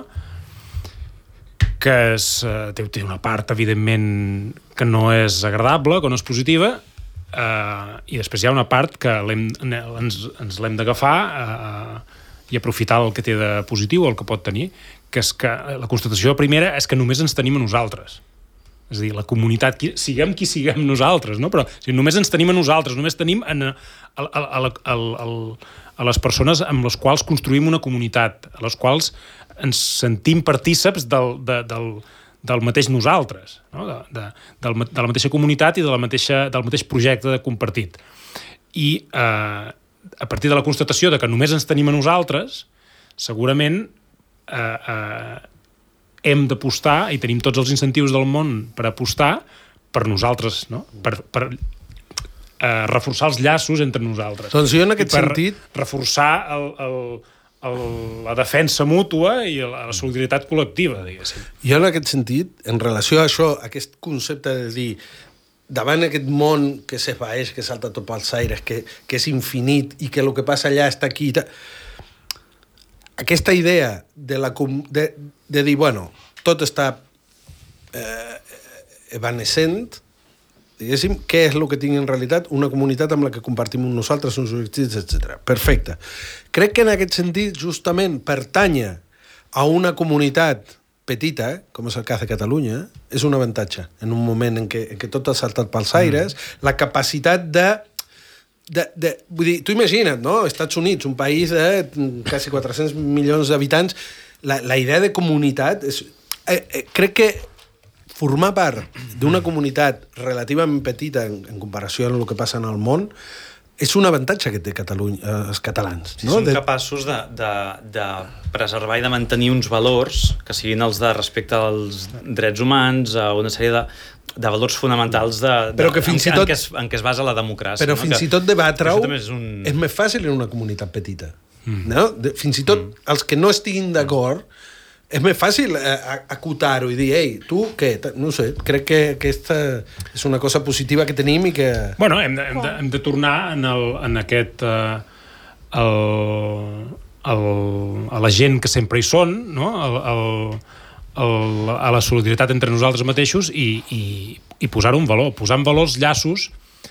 que és, té, té una part, evidentment, que no és agradable, que no és positiva, eh, i després hi ha una part que l'hem, ens, ens l'hem d'agafar eh, i aprofitar el que té de positiu, el que pot tenir, que és que la constatació primera és que només ens tenim a nosaltres. És a dir, la comunitat, qui, siguem qui siguem nosaltres, no? Però o sigui, només ens tenim a nosaltres, només tenim en, a, a, a, a, a, a les persones amb les quals construïm una comunitat, a les quals ens sentim partíceps del, de, del, del mateix nosaltres, no? de, de, del, de la mateixa comunitat i de la mateixa, del mateix projecte de compartit. I eh, a partir de la constatació de que només ens tenim a nosaltres, segurament eh, eh, hem d'apostar, i tenim tots els incentius del món per apostar per nosaltres, no? Per, per eh, reforçar els llaços entre nosaltres. Doncs jo en aquest per sentit... reforçar el, el, el, la defensa mútua i la, la solidaritat col·lectiva, diguéssim. Jo en aquest sentit, en relació a això, aquest concepte de dir davant aquest món que s'esvaeix, que salta tot pels aires, que, que és infinit i que el que passa allà està aquí... Aquesta idea de, la, de, de dir, bueno, tot està eh, evanescent, diguéssim, què és el que tinc en realitat? Una comunitat amb la que compartim nosaltres, uns objectius, etcètera. Perfecte. Crec que en aquest sentit, justament, pertànyer a una comunitat petita, com és el cas de Catalunya, és un avantatge. En un moment en què, en què tot ha saltat pels aires, mm. la capacitat de... De, de, vull dir, tu imagina't, no? Estats Units, un país de quasi quatre-cents milions d'habitants, la, la idea de comunitat és, eh, eh, crec que formar part d'una comunitat relativament petita en, en comparació amb el que passa en el món és un avantatge que té Catalunya, eh, els catalans. Si no? són de... capaços de, de, de preservar i de mantenir uns valors que siguin els de respecte als drets humans, a una sèrie de, de valors fonamentals de, de, però que fins en, i tot, en, què es, en què es basa la democràcia. Però no? fins que, i tot debatre-ho és, un... és més fàcil en una comunitat petita. Mm. No? De, fins i tot mm. els que no estiguin d'acord és més fàcil acotar-ho i dir, ei, tu què? No sé, crec que aquesta és una cosa positiva que tenim i que... Bueno, hem de, hem de, hem de tornar en, el, en aquest... Uh, el, el, a la gent que sempre hi són, no? El, el, el, a la solidaritat entre nosaltres mateixos i, i, i posar-ho en valor, posar en valor els llaços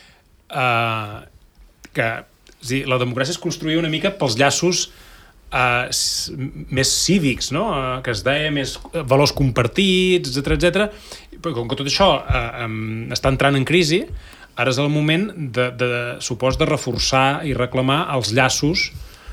eh, que és dir, la democràcia es construïa una mica pels llaços eh, més cívics, no? Eh, que es deia més valors compartits, etcètera, etcètera. Però com que tot això eh, està entrant en crisi, ara és el moment de, de, supos, de reforçar i reclamar els llaços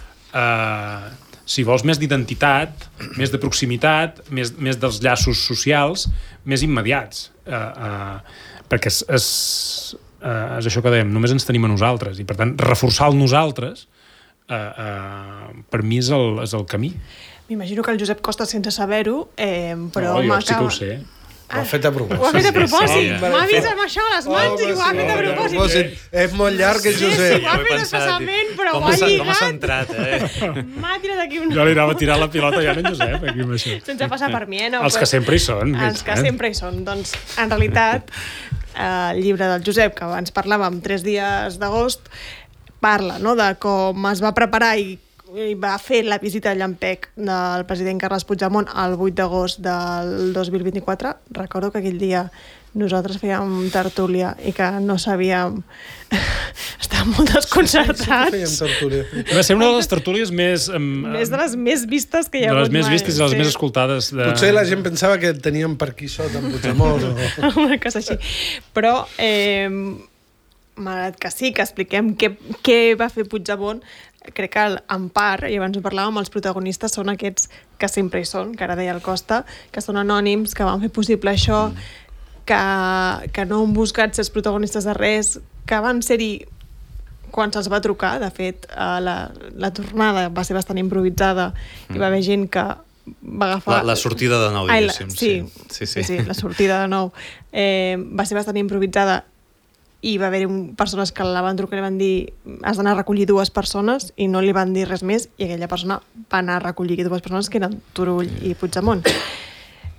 eh, si vols, més d'identitat, més de proximitat, més, més dels llaços socials, més immediats. Uh, uh, perquè és, és, uh, és això que dèiem, només ens tenim a nosaltres, i per tant, reforçar el nosaltres, uh, uh, per mi és el, és el camí. M'imagino que el Josep Costa, sense saber-ho, eh, però... No, jo sí que ho sé. Ho ha fet a propòsit. Ho ha fet a propòsit. Sí, sí. M'ha vist amb això a les mans oh, i ho ha fet a propòsit. És molt llarg, el Josep. Sí, sí, ho ha fet especialment, però ho ha lligat. Com ha centrat, eh? M'ha tirat aquí un... Jo li anava a tirar la pilota ja en Josep, aquí amb això. Sense passar per mi, eh? No, els que sempre hi són. Els que sempre hi són. Doncs, en realitat, el llibre del Josep, que abans parlàvem, tres dies d'agost, parla, no?, de com es va preparar i i va fer la visita a Llampec del president Carles Puigdemont el vuit d'agost del dos mil vint-i-quatre. Recordo que aquell dia nosaltres fèiem tertúlia i que no sabíem... Estàvem molt desconcertats. Sí, sí, fèiem tertúlia. Va ser una de les tertúlies més... Um, més de les més vistes que hi ha hagut mai. De les més vistes i les sí. més escoltades. De... Potser la gent pensava que teníem per aquí sota en Puigdemont. O... Una cosa així. Però, eh, malgrat que sí, que expliquem què, què va fer Puigdemont, crec que en part, i abans ho parlàvem, els protagonistes són aquests que sempre hi són, que ara deia el Costa, que són anònims, que van fer possible això, que, que no han buscat ser els protagonistes de res, que van ser-hi quan se'ls va trucar. De fet, la, la tornada va ser bastant improvisada i va haver gent que va agafar... La, la sortida de nou, diguéssim. Ai, la, sí, sí, sí, sí, sí, la sortida de nou. Eh, va ser bastant improvisada i va haver persones que la van trucar i li van dir has d'anar a recollir dues persones i no li van dir res més i aquella persona va anar a recollir dues persones que eren Turull i Puigdemont.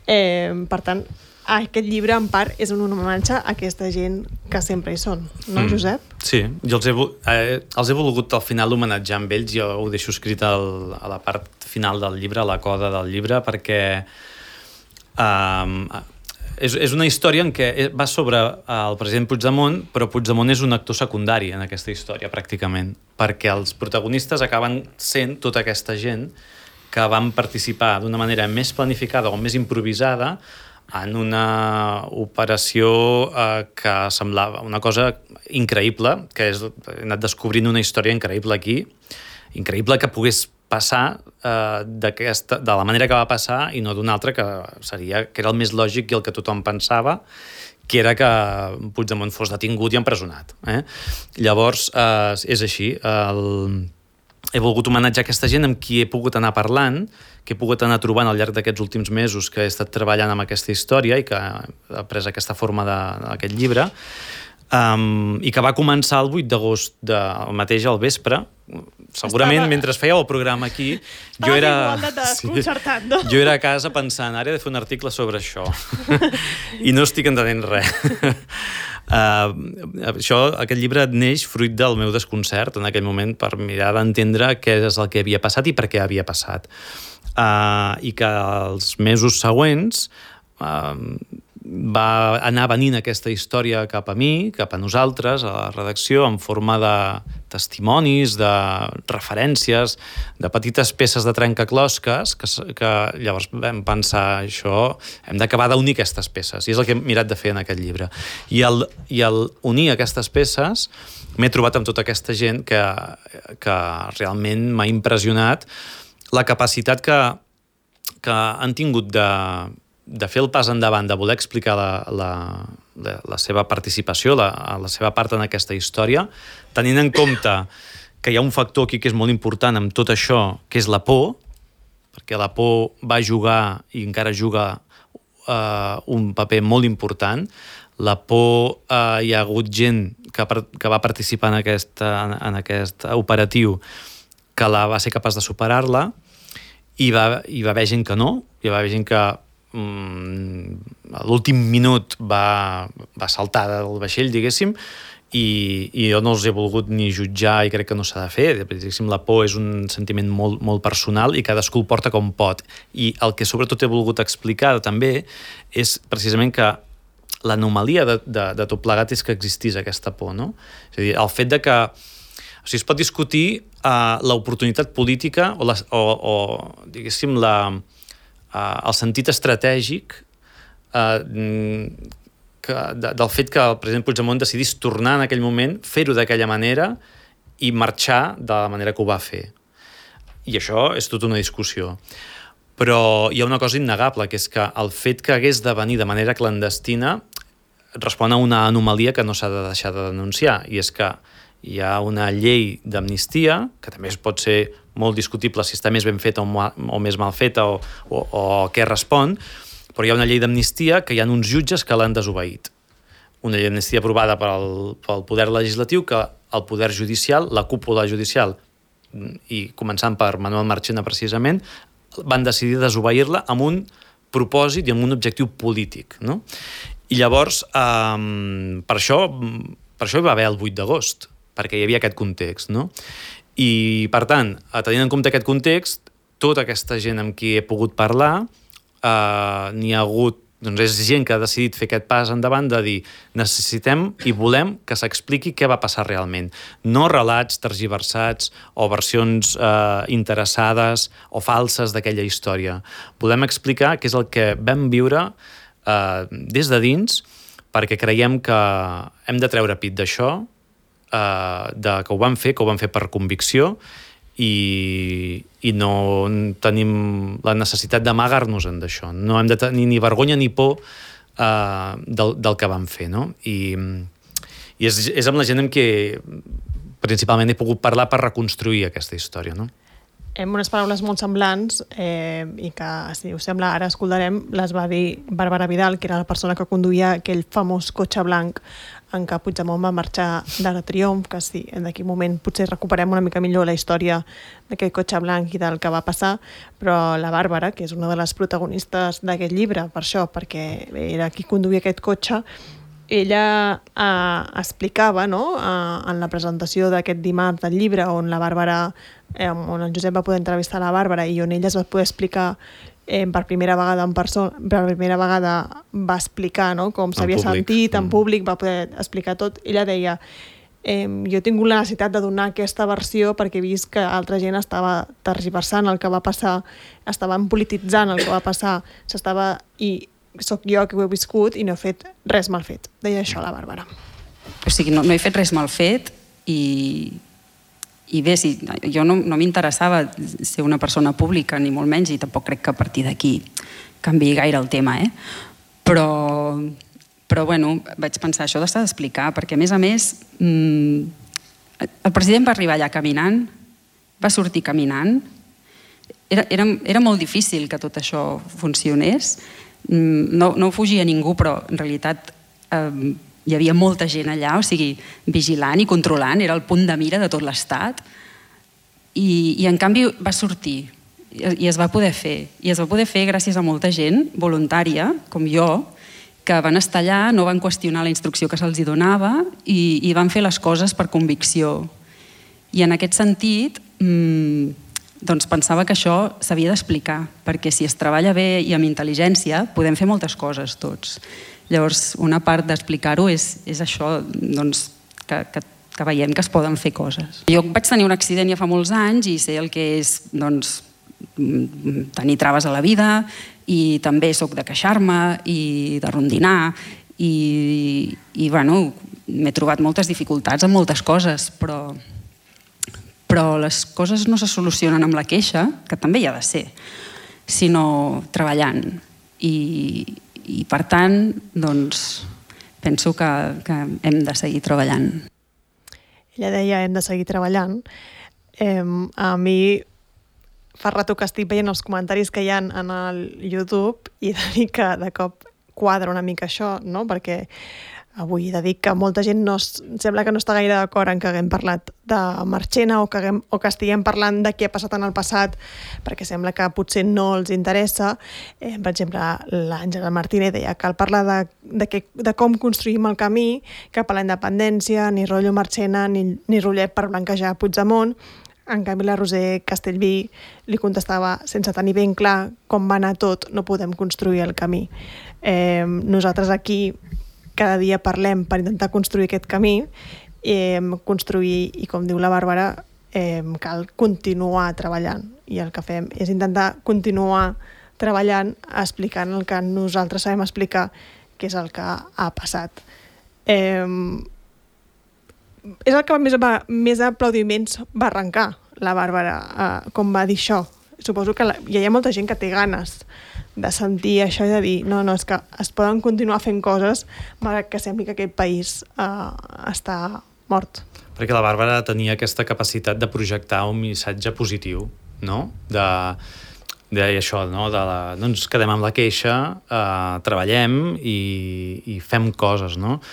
Eh, per tant, aquest llibre, en part, és un homenatge a aquesta gent que sempre hi són. No, mm. Josep? Sí, jo els he, eh, els he volgut al final homenatjar amb ells. Jo ho deixo escrit al, a la part final del llibre, a la coda del llibre, perquè eh, és, és una història en què va sobre el president Puigdemont, però Puigdemont és un actor secundari en aquesta història, pràcticament, perquè els protagonistes acaben sent tota aquesta gent que van participar d'una manera més planificada o més improvisada en una operació eh, que semblava una cosa increïble, que és, he anat descobrint una història increïble aquí, increïble que pogués passar eh, d'aquesta, de la manera que va passar i no d'una altra que seria, que era el més lògic i el que tothom pensava, que era que Puigdemont fos detingut i empresonat. Eh? Llavors, eh, és així, el... he volgut homenatjar aquesta gent amb qui he pogut anar parlant, que he pogut anar trobant al llarg d'aquests últims mesos que he estat treballant amb aquesta història i que ha pres aquesta forma d'aquest llibre, um, i que va començar el vuit d'agost del mateix al vespre. Segurament, Estava... mentre feia el programa aquí, Estava jo era... desconcertant, no? Jo era a casa pensant, ara he de fer un article sobre això. I no estic entenent res. Uh, això, aquest llibre neix fruit del meu desconcert en aquell moment per mirar d'entendre què és el que havia passat i per què havia passat. Uh, I que els mesos següents uh, va anar venint aquesta història cap a mi, cap a nosaltres, a la redacció, en forma de testimonis, de referències, de petites peces de trencaclosques, que, que llavors vam pensar, això, hem d'acabar d'unir aquestes peces, i és el que hem mirat de fer en aquest llibre. I al, i al unir aquestes peces m'he trobat amb tota aquesta gent que, que realment m'ha impressionat la capacitat que, que han tingut de de fer el pas endavant, de voler explicar la, la, la, la seva participació, la, la seva part en aquesta història, tenint en compte que hi ha un factor aquí que és molt important amb tot això, que és la por, perquè la por va jugar i encara juga uh, un paper molt important. La por, uh, hi ha hagut gent que, que va participar en, aquesta, en, en aquest operatiu que la va ser capaç de superar-la, i va, hi va haver gent que no, hi va haver gent que a l'últim minut va, va saltar del vaixell, diguéssim, i, i jo no els he volgut ni jutjar i crec que no s'ha de fer. Diguéssim, la por és un sentiment molt, molt personal i cadascú el porta com pot. I el que sobretot he volgut explicar també és precisament que l'anomalia de, de, de tot plegat és que existís aquesta por, no? És a dir, el fet de que o sigui, es pot discutir uh, l'oportunitat política o, la, o, o diguéssim, la Uh, el sentit estratègic uh, que, de, del fet que el president Puigdemont decidís tornar en aquell moment, fer-ho d'aquella manera i marxar de la manera que ho va fer. I això és tota una discussió. Però hi ha una cosa innegable, que és que el fet que hagués de venir de manera clandestina respon a una anomalia que no s'ha de deixar de denunciar, i és que hi ha una llei d'amnistia, que també es pot ser molt discutible si està més ben feta o, o més mal feta o, o, o què respon, però hi ha una llei d'amnistia que hi ha uns jutges que l'han desobeït. Una llei d'amnistia aprovada pel, pel poder legislatiu que el poder judicial, la cúpula judicial, i començant per Manuel Marchena precisament, van decidir desobeir-la amb un propòsit i amb un objectiu polític, no? I llavors, eh, per això, per això hi va haver el vuit d'agost, perquè hi havia aquest context, no? I, per tant, tenint en compte aquest context, tota aquesta gent amb qui he pogut parlar, eh, n'hi ha hagut, doncs és gent que ha decidit fer aquest pas endavant de dir necessitem i volem que s'expliqui què va passar realment. No relats tergiversats o versions eh, interessades o falses d'aquella història. Volem explicar què és el que vam viure eh, des de dins, perquè creiem que hem de treure pit d'això, Uh, de, que ho van fer, que ho van fer per convicció i, i no tenim la necessitat d'amagar-nos-en d'això. No hem de tenir ni vergonya ni por uh, del, del que van fer, no? I, i és, és amb la gent amb qui principalment he pogut parlar per reconstruir aquesta història, no? amb unes paraules molt semblants eh, i que, si us sembla, ara escoltarem, les va dir Bàrbara Vidal, que era la persona que conduïa aquell famós cotxe blanc en què Puigdemont va marxar de Triomf, que sí, en d'aquí moment potser recuperem una mica millor la història d'aquell cotxe blanc i del que va passar, però la Bàrbara, que és una de les protagonistes d'aquest llibre, per això, perquè era qui conduïa aquest cotxe, ella eh, explicava, no?, eh, en la presentació d'aquest dimarts del llibre, on la Bàrbara, eh, on el Josep va poder entrevistar la Bàrbara i on ella es va poder explicar eh, per primera vegada en persona, per primera vegada va explicar, no?, com s'havia sentit en públic, va poder explicar tot. Ella deia, eh, jo he tingut la necessitat de donar aquesta versió perquè he vist que altra gent estava tergiversant el que va passar, estaven polititzant el que va passar, s'estava... i soc jo que ho he viscut i no he fet res mal fet. Deia això la Bàrbara. O sigui, no, no he fet res mal fet i, i bé, si, jo no, no m'interessava ser una persona pública, ni molt menys, i tampoc crec que a partir d'aquí canviï gaire el tema, eh? Però, però bueno, vaig pensar, això s'ha d'explicar, perquè a més a més mmm, el president va arribar allà caminant, va sortir caminant, era, era, era molt difícil que tot això funcionés. No, no ho fugia ningú, però en realitat eh, hi havia molta gent allà, o sigui, vigilant i controlant, era el punt de mira de tot l'Estat, i, i en canvi va sortir i, i es va poder fer, i es va poder fer gràcies a molta gent voluntària, com jo, que van estar allà, no van qüestionar la instrucció que se'ls donava i, i van fer les coses per convicció. I en aquest sentit, mmm, doncs pensava que això s'havia d'explicar, perquè si es treballa bé i amb intel·ligència podem fer moltes coses tots. Llavors, una part d'explicar-ho és, és això, doncs, que, que, que veiem que es poden fer coses. Jo vaig tenir un accident ja fa molts anys i sé el que és, doncs, tenir traves a la vida, i també sóc de queixar-me i de rondinar, i, i bueno, m'he trobat moltes dificultats en moltes coses, però... però les coses no se solucionen amb la queixa, que també hi ha de ser, sinó treballant. I, i per tant, doncs, penso que, que hem de seguir treballant. Ella deia hem de seguir treballant. Eh, a mi fa rato que estic veient els comentaris que hi ha en el YouTube i he de dir que de cop quadra una mica això, no?, perquè avui he de dir que molta gent no, sembla que no està gaire d'acord en que haguem parlat de Marchena o que, haguem, o que estiguem parlant de què ha passat en el passat, perquè sembla que potser no els interessa. Eh, per exemple, l'Àngela Martínez deia que cal parlar de, de, que, de com construïm el camí cap a la independència, ni rotllo Marchena ni, ni rotllet per blanquejar Puigdemont. En canvi, la Roser Castellví li contestava sense tenir ben clar com va anar tot, no podem construir el camí. Eh, nosaltres aquí cada dia parlem per intentar construir aquest camí, eh, construir, i com diu la Bàrbara, eh, cal continuar treballant. I el que fem és intentar continuar treballant, explicant el que nosaltres sabem explicar, que és el que ha passat. Eh, és el que més, va, més aplaudiments va arrencar la Bàrbara, eh, com va dir això. Suposo que la, hi ha molta gent que té ganes de sentir això i de dir no, no, és que es poden continuar fent coses malgrat que sembli que aquest país eh, està mort. Perquè la Bàrbara tenia aquesta capacitat de projectar un missatge positiu, no? De, de això, no? De la, no ens quedem amb la queixa, eh, treballem i, i fem coses, no?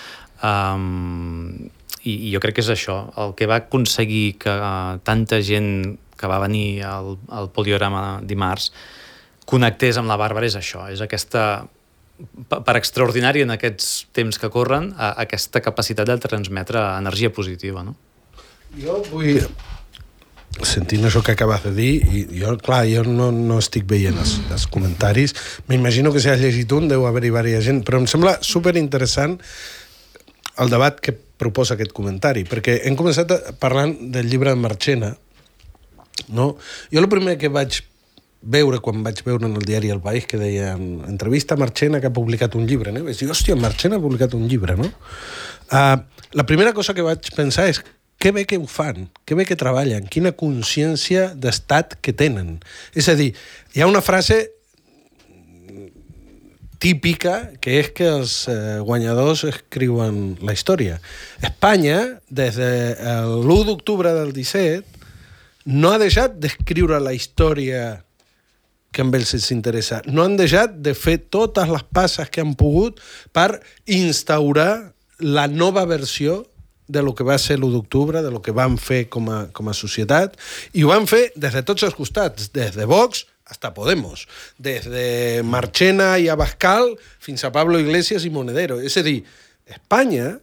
Um, i, I jo crec que és això, el que va aconseguir que uh, tanta gent que va venir al, al Poliorama dimarts connectés amb la Bàrbara és això, és aquesta, per extraordinari en aquests temps que corren, aquesta capacitat de transmetre energia positiva, no? Jo vull, sentint això que acabes de dir, i jo, clar, jo no, no estic veient els, els comentaris, m'imagino que si has llegit un deu haver-hi diversa gent, però em sembla superinteressant el debat que proposa aquest comentari, perquè hem començat parlant del llibre de Marchena, no? Jo el primer que vaig veure quan vaig veure en el diari El País que deia entrevista a Marchena que ha publicat un llibre, no? Vaig dir, hòstia, Marchena ha publicat un llibre, no? Uh, la primera cosa que vaig pensar és que bé que ho fan, que bé que treballen, quina consciència d'estat que tenen. És a dir, hi ha una frase típica que és que els eh, guanyadors escriuen la història. Espanya, des de l'u d'octubre del disset, no ha deixat d'escriure la història que amb ells els interessa. No han deixat de fer totes les passes que han pogut per instaurar la nova versió de lo que va ser l'u d'octubre, de lo que van fer com a, com a societat, i ho van fer des de tots els costats, des de Vox hasta Podemos, des de Marchena i Abascal fins a Pablo Iglesias i Monedero. És a dir, Espanya,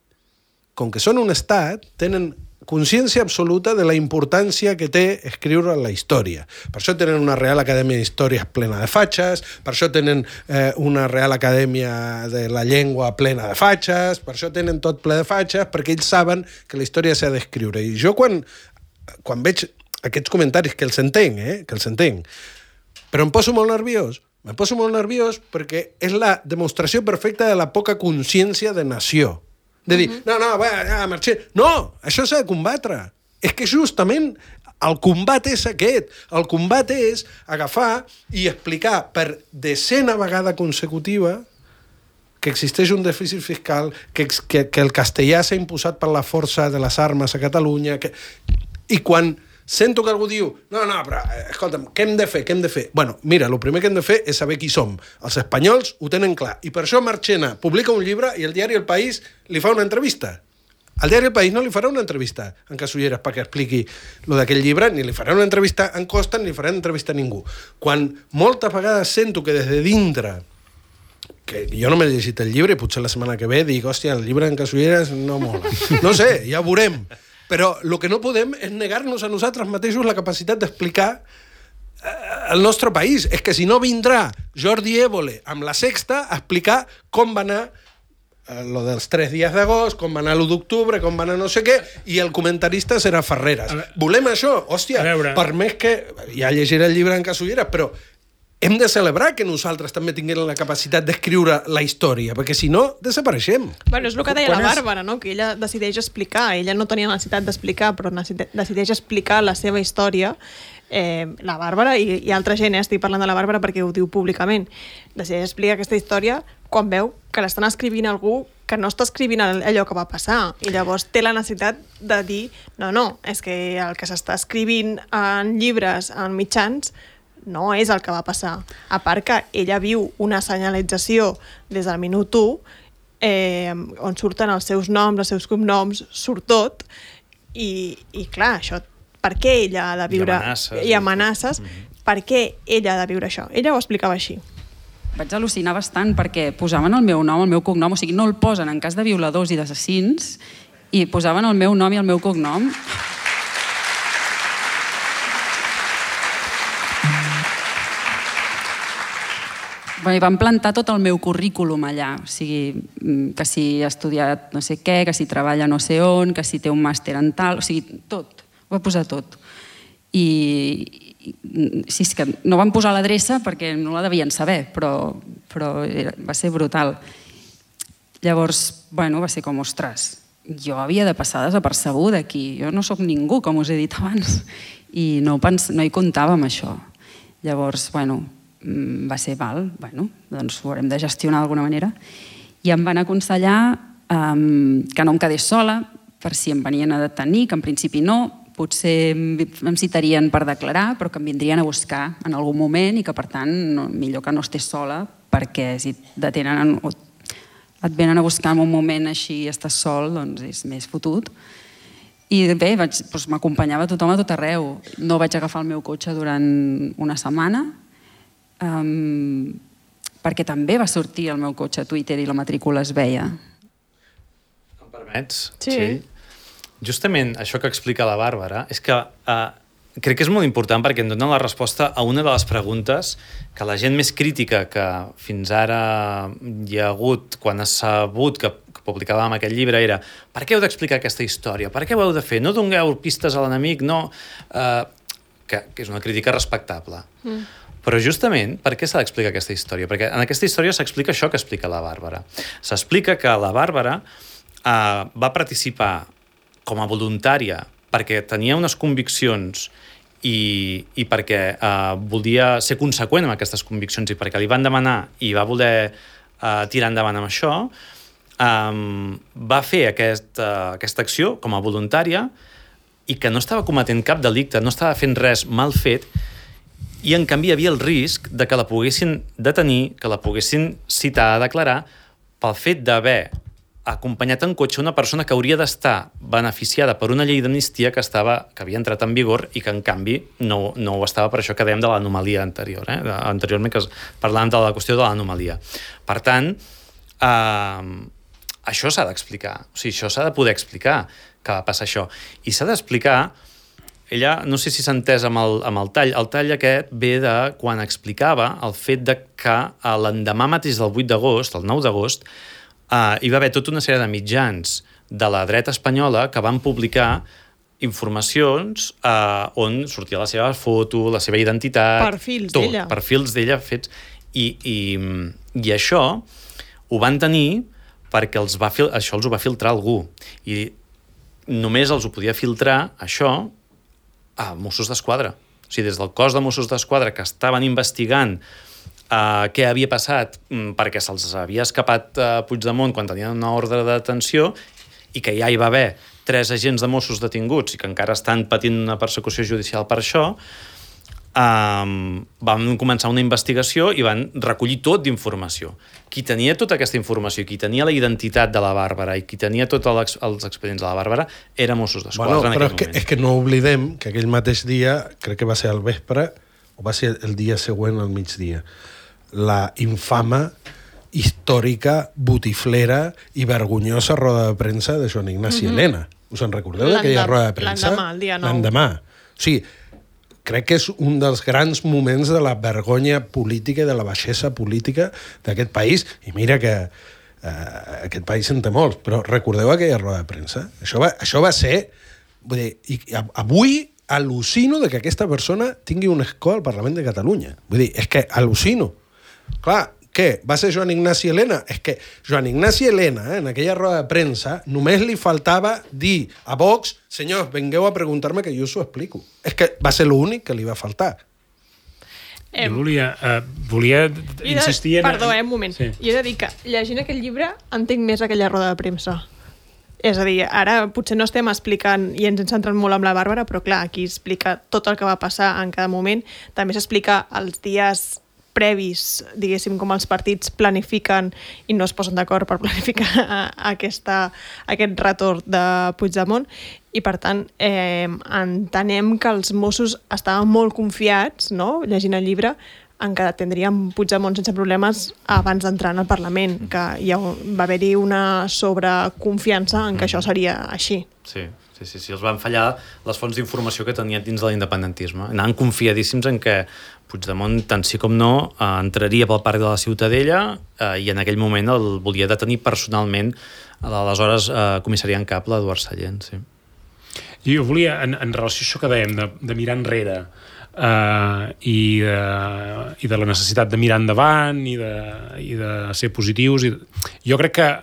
com que són un estat, tenen consciència absoluta de la importància que té escriure la història. Per això tenen una Real Acadèmia d'Història plena de fatxes, per això tenen eh, una Real Acadèmia de la Llengua plena de fatxes, per això tenen tot ple de fatxes, perquè ells saben que la història s'ha d'escriure. I jo quan, quan veig aquests comentaris, que els entenc, eh, que els entenc, però em poso molt nerviós, em poso molt nerviós perquè és la demostració perfecta de la poca consciència de nació. De dir, uh-huh. no, no, va, ja, marxem. No, això s'ha de combatre. És que justament el combat és aquest. El combat és agafar i explicar per decena vegada consecutiva que existeix un dèficit fiscal, que, que, que el castellà s'ha imposat per la força de les armes a Catalunya, que... i quan sento que algú diu, no, no, però, escolta'm, què hem de fer, què hem de fer? Bueno, mira, el primer que hem de fer és saber qui som. Els espanyols ho tenen clar. I per això Marchena publica un llibre i el diari El País li fa una entrevista. El diari El País no li farà una entrevista en Casulleras perquè expliqui lo d'aquell llibre, ni li farà una entrevista en Costa, ni li farà una entrevista a ningú. Quan moltes vegades sento que des de dintre, que jo no m'he llegit el llibre i potser la setmana que ve dic, hòstia, el llibre en Casulleras no mola. No sé, ja ho veurem. Però el que no podem és negar-nos a nosaltres mateixos la capacitat d'explicar el nostre país. És que si no vindrà Jordi Évole amb La Sexta a explicar com va anar lo dels tres dies d'agost, com va anar l'u d'octubre, com va anar no sé què, i el comentarista serà Ferreras. Volem això? Hòstia, per més que... Ja llegiré el llibre en Casulleras, però hem de celebrar que nosaltres també tinguem la capacitat d'escriure la història, perquè si no, desapareixem. Bueno, és el que deia la Bàrbara, no? Que ella decideix explicar, ella no tenia necessitat d'explicar, però decideix explicar la seva història, eh, la Bàrbara i, i altra gent, eh? Estic parlant de la Bàrbara perquè ho diu públicament, decideix explicar aquesta història quan veu que l'estan escrivint algú que no està escrivint allò que va passar, i llavors té la necessitat de dir, no, no, és que el que s'està escrivint en llibres, en mitjans, no és el que va passar. A part que ella viu una senyalització des del minut u, eh, on surten els seus noms, els seus cognoms, surt tot, i, i clar, això, per què ella ha de viure... I amenaces. I amenaces, mm-hmm. Per què ella ha de viure això? Ella ho explicava així. Vaig al·lucinar bastant perquè posaven el meu nom, el meu cognom, o sigui, no el posen en cas de violadors i d'assassins, i posaven el meu nom i el meu cognom... Bueno, van plantar tot el meu currículum allà, o sigui, que si ha estudiat no sé què, que si treballa no sé on, que si té un màster en tal, o sigui, tot, ho va posar tot. I, i sí, és que no van posar l'adreça perquè no la devien saber, però, però era, va ser brutal. Llavors, bueno, va ser com, ostres, jo havia de passar desapercebuda aquí, jo no sóc ningú, com us he dit abans, i no, pens, no hi comptava amb això. Llavors, bueno, va ser mal, bueno, doncs ho haurem de gestionar d'alguna manera, i em van aconsellar um, que no em quedés sola per si em venien a detenir, que en principi no, potser em citarien per declarar, però que em vindrien a buscar en algun moment i que per tant no, millor que no estés sola, perquè si et detenen o et venen a buscar en un moment així i estàs sol, doncs és més fotut. I bé, vaig, doncs, m'acompanyava tothom a tot arreu. No vaig agafar el meu cotxe durant una setmana, Um, perquè també va sortir el meu cotxe a Twitter i la matrícula es veia. Em permets? Sí. sí. Justament això que explica la Bàrbara és que uh, crec que és molt important perquè em dona la resposta a una de les preguntes que la gent més crítica que fins ara hi ha hagut quan ha sabut que, que publicàvem aquest llibre era per què heu d'explicar aquesta història? Per què ho heu de fer? No dongueu pistes a l'enemic? No. Uh, que, que és una crítica respectable. Mm. Però justament, per què s'ha d'explicar aquesta història? Perquè en aquesta història s'explica això que explica la Bàrbara. S'explica que la Bàrbara eh, va participar com a voluntària perquè tenia unes conviccions i, i perquè eh, volia ser conseqüent amb aquestes conviccions i perquè li van demanar i va voler eh, tirar endavant amb això, eh, va fer aquest, eh, aquesta acció com a voluntària i que no estava cometent cap delicte, no estava fent res mal fet, i en canvi hi havia el risc de que la poguessin detenir, que la poguessin citar a declarar pel fet d'haver acompanyat en cotxe una persona que hauria d'estar beneficiada per una llei d'amnistia que, estava, que havia entrat en vigor i que, en canvi, no, no ho estava. Per això que dèiem de l'anomalia anterior. Eh? Anteriorment que parlàvem de la qüestió de l'anomalia. Per tant, eh, això s'ha d'explicar. O sigui, això s'ha de poder explicar que va passar això. I s'ha d'explicar... Ella, no sé si s'ha entès amb el, amb el tall, el tall aquest ve de quan explicava el fet de que l'endemà mateix del vuit d'agost, el nou d'agost, uh, hi va haver tota una sèrie de mitjans de la dreta espanyola que van publicar informacions uh, on sortia la seva foto, la seva identitat... Perfils tot, d'ella. Perfils d'ella fets... I, i, I això ho van tenir perquè els va fil... això els ho va filtrar algú. I només els ho podia filtrar, això, a Mossos d'Esquadra. O sigui, des del cos de Mossos d'Esquadra que estaven investigant uh, què havia passat um, perquè se'ls havia escapat a uh, Puigdemont quan tenien una ordre de detenció i que ja hi va haver tres agents de Mossos detinguts i que encara estan patint una persecució judicial per això, um, van començar una investigació i van recollir tot d'informació. Qui tenia tota aquesta informació, qui tenia la identitat de la Bàrbara i qui tenia tots els expedients de la Bàrbara era Mossos d'Esquadra bueno, en però aquell és que, moment. és que no oblidem que aquell mateix dia, crec que va ser al vespre, o va ser el dia següent al migdia, la infama, històrica, botiflera i vergonyosa roda de premsa de Joan Ignasi mm-hmm. Elena. Us en recordeu d'aquella roda de premsa? L'endemà, el dia nou. L'endemà. O sigui, crec que és un dels grans moments de la vergonya política i de la baixesa política d'aquest país. I mira que eh, aquest país en té molts, però recordeu aquella roda de premsa? Això va, això va ser... Vull dir, i avui al·lucino de que aquesta persona tingui un escó al Parlament de Catalunya. Vull dir, és que al·lucino. Clar, què? Va ser Joan Ignasi Elena? És que Joan Ignasi Elena, eh, en aquella roda de premsa, només li faltava dir a Vox, senyors, vengueu a preguntar-me que jo us ho explico. És que va ser l'únic que li va faltar. Em... Jo volia, uh, volia insistir en... Perdó, eh, un moment. Sí. Jo he de dir que llegint aquell llibre entenc més aquella roda de premsa. És a dir, ara potser no estem explicant i ens hem centrat molt amb la Bàrbara, però clar, aquí explica tot el que va passar en cada moment. També s'explica els dies previs, diguéssim, com els partits planifiquen i no es posen d'acord per planificar aquesta, aquest retorn de Puigdemont i, per tant, eh, entenem que els Mossos estaven molt confiats, no?, llegint el llibre, en què tindríem Puigdemont sense problemes abans d'entrar en el Parlament, que hi ha, va haver-hi una sobreconfiança en que això seria així. Sí, sí, sí, sí. Els van fallar les fonts d'informació que tenien dins de l'independentisme. Anaven confiadíssims en que Puigdemont, tant sí com no, eh, entraria pel parc de la Ciutadella eh, i en aquell moment el volia detenir personalment a l'aleshores eh, comissari en cap, l'Eduard Sallent, sí. Jo volia, en, en relació a això que dèiem, de, de mirar enrere uh, i, de, i de la necessitat de mirar endavant i de, i de ser positius, i, jo crec que,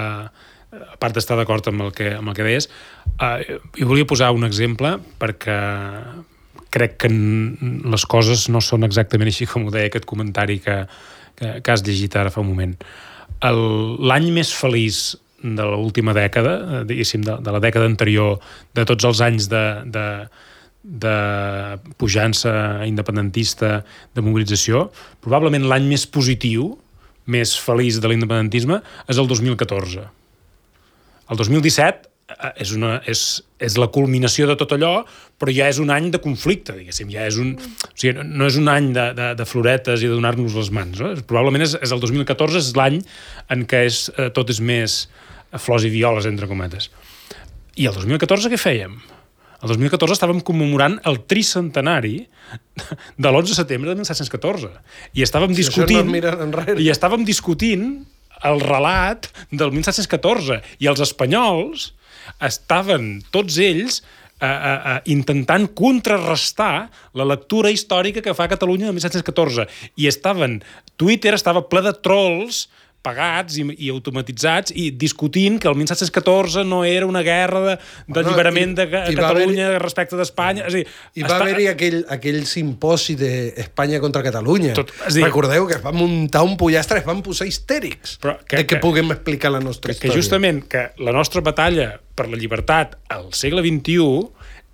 uh, a part d'estar d'acord amb el que, amb el que deies, uh, jo volia posar un exemple perquè crec que les coses no són exactament així com ho deia aquest comentari que, que, que has llegit ara fa un moment. L'any més feliç de l'última dècada, diguéssim, de, de la dècada anterior, de tots els anys de, de, de pujança independentista, de mobilització, probablement l'any més positiu, més feliç de l'independentisme, és el dos mil catorze. El dos mil disset és, una, és, és la culminació de tot allò, però ja és un any de conflicte, diguéssim, ja és un, o sigui, no és un any de, de, de floretes i de donar-nos les mans, no? Probablement és, és el dos mil catorze, és l'any en què és, eh, tot és més flors i violes, entre cometes. I el dos mil catorze què fèiem? El dos mil catorze estàvem commemorant el tricentenari de l'onze de setembre de mil set-cents catorze. I estàvem si discutint... No I estàvem discutint el relat del mil set-cents catorze. I els espanyols estaven, tots ells, eh, eh, intentant contrarrestar la lectura històrica que fa Catalunya del mil set-cents catorze. I estaven... Twitter estava ple de trolls pagats i, i automatitzats i discutint que el mil set-cents catorze no era una guerra d'alliberament de, de Catalunya respecte d'Espanya. És a dir, I va està... haver-hi aquell, aquell simposi d'Espanya contra Catalunya. Tot, dir, recordeu que es va muntar un pollastre, es van posar histèrics però que, de que, que puguem explicar la nostra que, història. Que justament que la nostra batalla per la llibertat al segle vint-i-u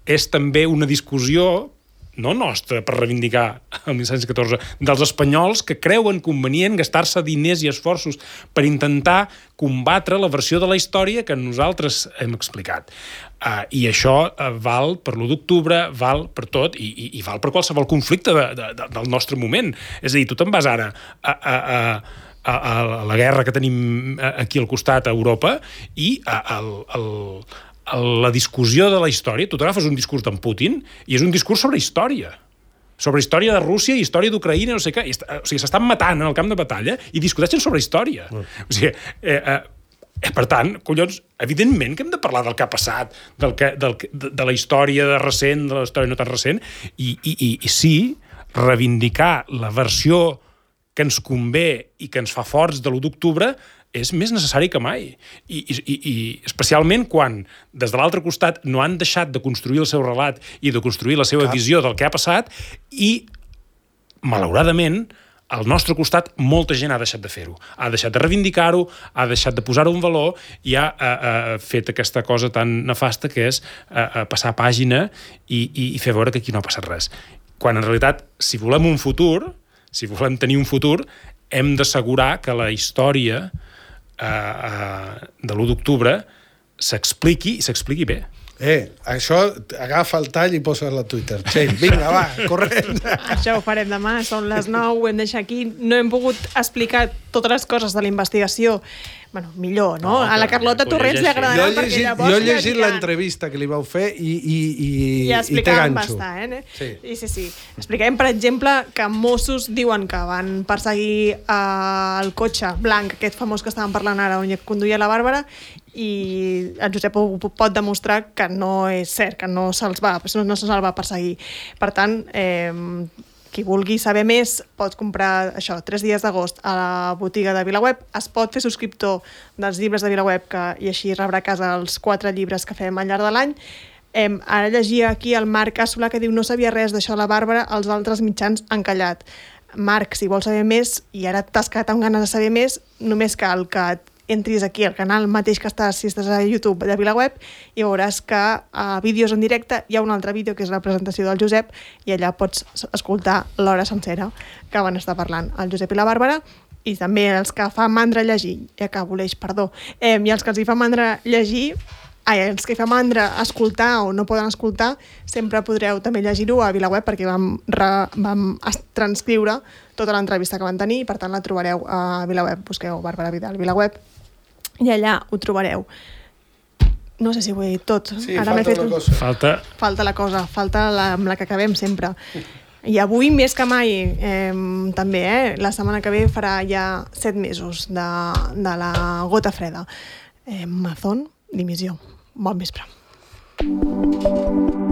és també una discussió no nostra, per reivindicar el mil set-cents catorze, dels espanyols que creuen convenient gastar-se diners i esforços per intentar combatre la versió de la història que nosaltres hem explicat. Uh, I això uh, val per l'u d'octubre, val per tot, i, i, i val per qualsevol conflicte de, de, de, del nostre moment. És a dir, tu te'n vas ara a, a, a, a, a la guerra que tenim aquí al costat a Europa i a, a, a, a la discussió de la història. Tu t'agafes un discurs d'en Putin i és un discurs sobre història. Sobre història de Rússia i història d'Ucraïna, no sé què. O sigui, s'estan matant en el camp de batalla i discuteixen sobre història. Mm. O sigui, eh, eh, per tant, collons, evidentment que hem de parlar del que ha passat, del que, del, de, de la història de recent, de la història no tan recent, i, i, i, i sí, reivindicar la versió que ens convé i que ens fa forts de l'u d'octubre és més necessari que mai. I, i, i especialment quan, des de l'altre costat, no han deixat de construir el seu relat i de construir la seva Cap. visió del que ha passat i, malauradament, al nostre costat, molta gent ha deixat de fer-ho. Ha deixat de reivindicar-ho, ha deixat de posar-ho en valor i ha uh, uh, fet aquesta cosa tan nefasta que és uh, uh, passar pàgina i, i, i fer veure que aquí no ha passat res. Quan, en realitat, si volem un futur, si volem tenir un futur, hem d'assegurar que la història Uh, uh, de l'u d'octubre s'expliqui i s'expliqui bé. Eh, això agafa el tall i posa-la a Twitter. Txell, vinga, va, corrent. Això ho farem demà, són les nou, ho hem deixat aquí. No hem pogut explicar totes les coses de la investigació. Bueno, millor, no? no a la Carlota Torrents li agradarà jo perquè llavors... Jo he llegit l'entrevista que li vau fer i, i, i, i, i té ganxo. Bastant, eh? Sí. I sí, sí. Expliquem, per exemple, que Mossos diuen que van perseguir uh, el cotxe blanc, aquest famós que estàvem parlant ara, on conduïa la Bàrbara, i el Josep ho pot demostrar que no és cert, que no se'ls va, no se'ls va perseguir. Per tant, eh, qui vulgui saber més pot comprar això, tres dies d'agost a la botiga de VilaWeb. Es pot fer subscriptor dels llibres de VilaWeb que, i així rebrà a casa els quatre llibres que fem al llarg de l'any. Eh, ara llegia aquí el Marc Assolà que diu no sabia res d'això la Bàrbara, els altres mitjans han callat. Marc, si vols saber més i ara t'has quedat amb ganes de saber més, només cal que entris aquí al canal mateix que estàs, si estàs a YouTube de VilaWeb, i veuràs que a vídeos en directe hi ha un altre vídeo que és la presentació del Josep i allà pots escoltar l'hora sencera que van estar parlant el Josep i la Bàrbara, i també els que fa mandra llegir, i acabo l'eix, perdó, eh, i els que els hi fa mandra llegir, ai, els que hi fa mandra escoltar o no poden escoltar, sempre podreu també llegir-ho a VilaWeb perquè vam, re, vam transcriure tota l'entrevista que van tenir i per tant la trobareu a VilaWeb, busqueu Bàrbara Vidal VilaWeb i allà ho trobareu. No sé si ho he dit tot. Sí, ara falta fet una un... cosa. Falta... Falta la cosa, falta la, amb la que acabem sempre. I avui, més que mai, eh, també, eh, la setmana que ve farà ja set mesos de, de la gota freda. Eh, Mazón, dimissió. Bon vespre.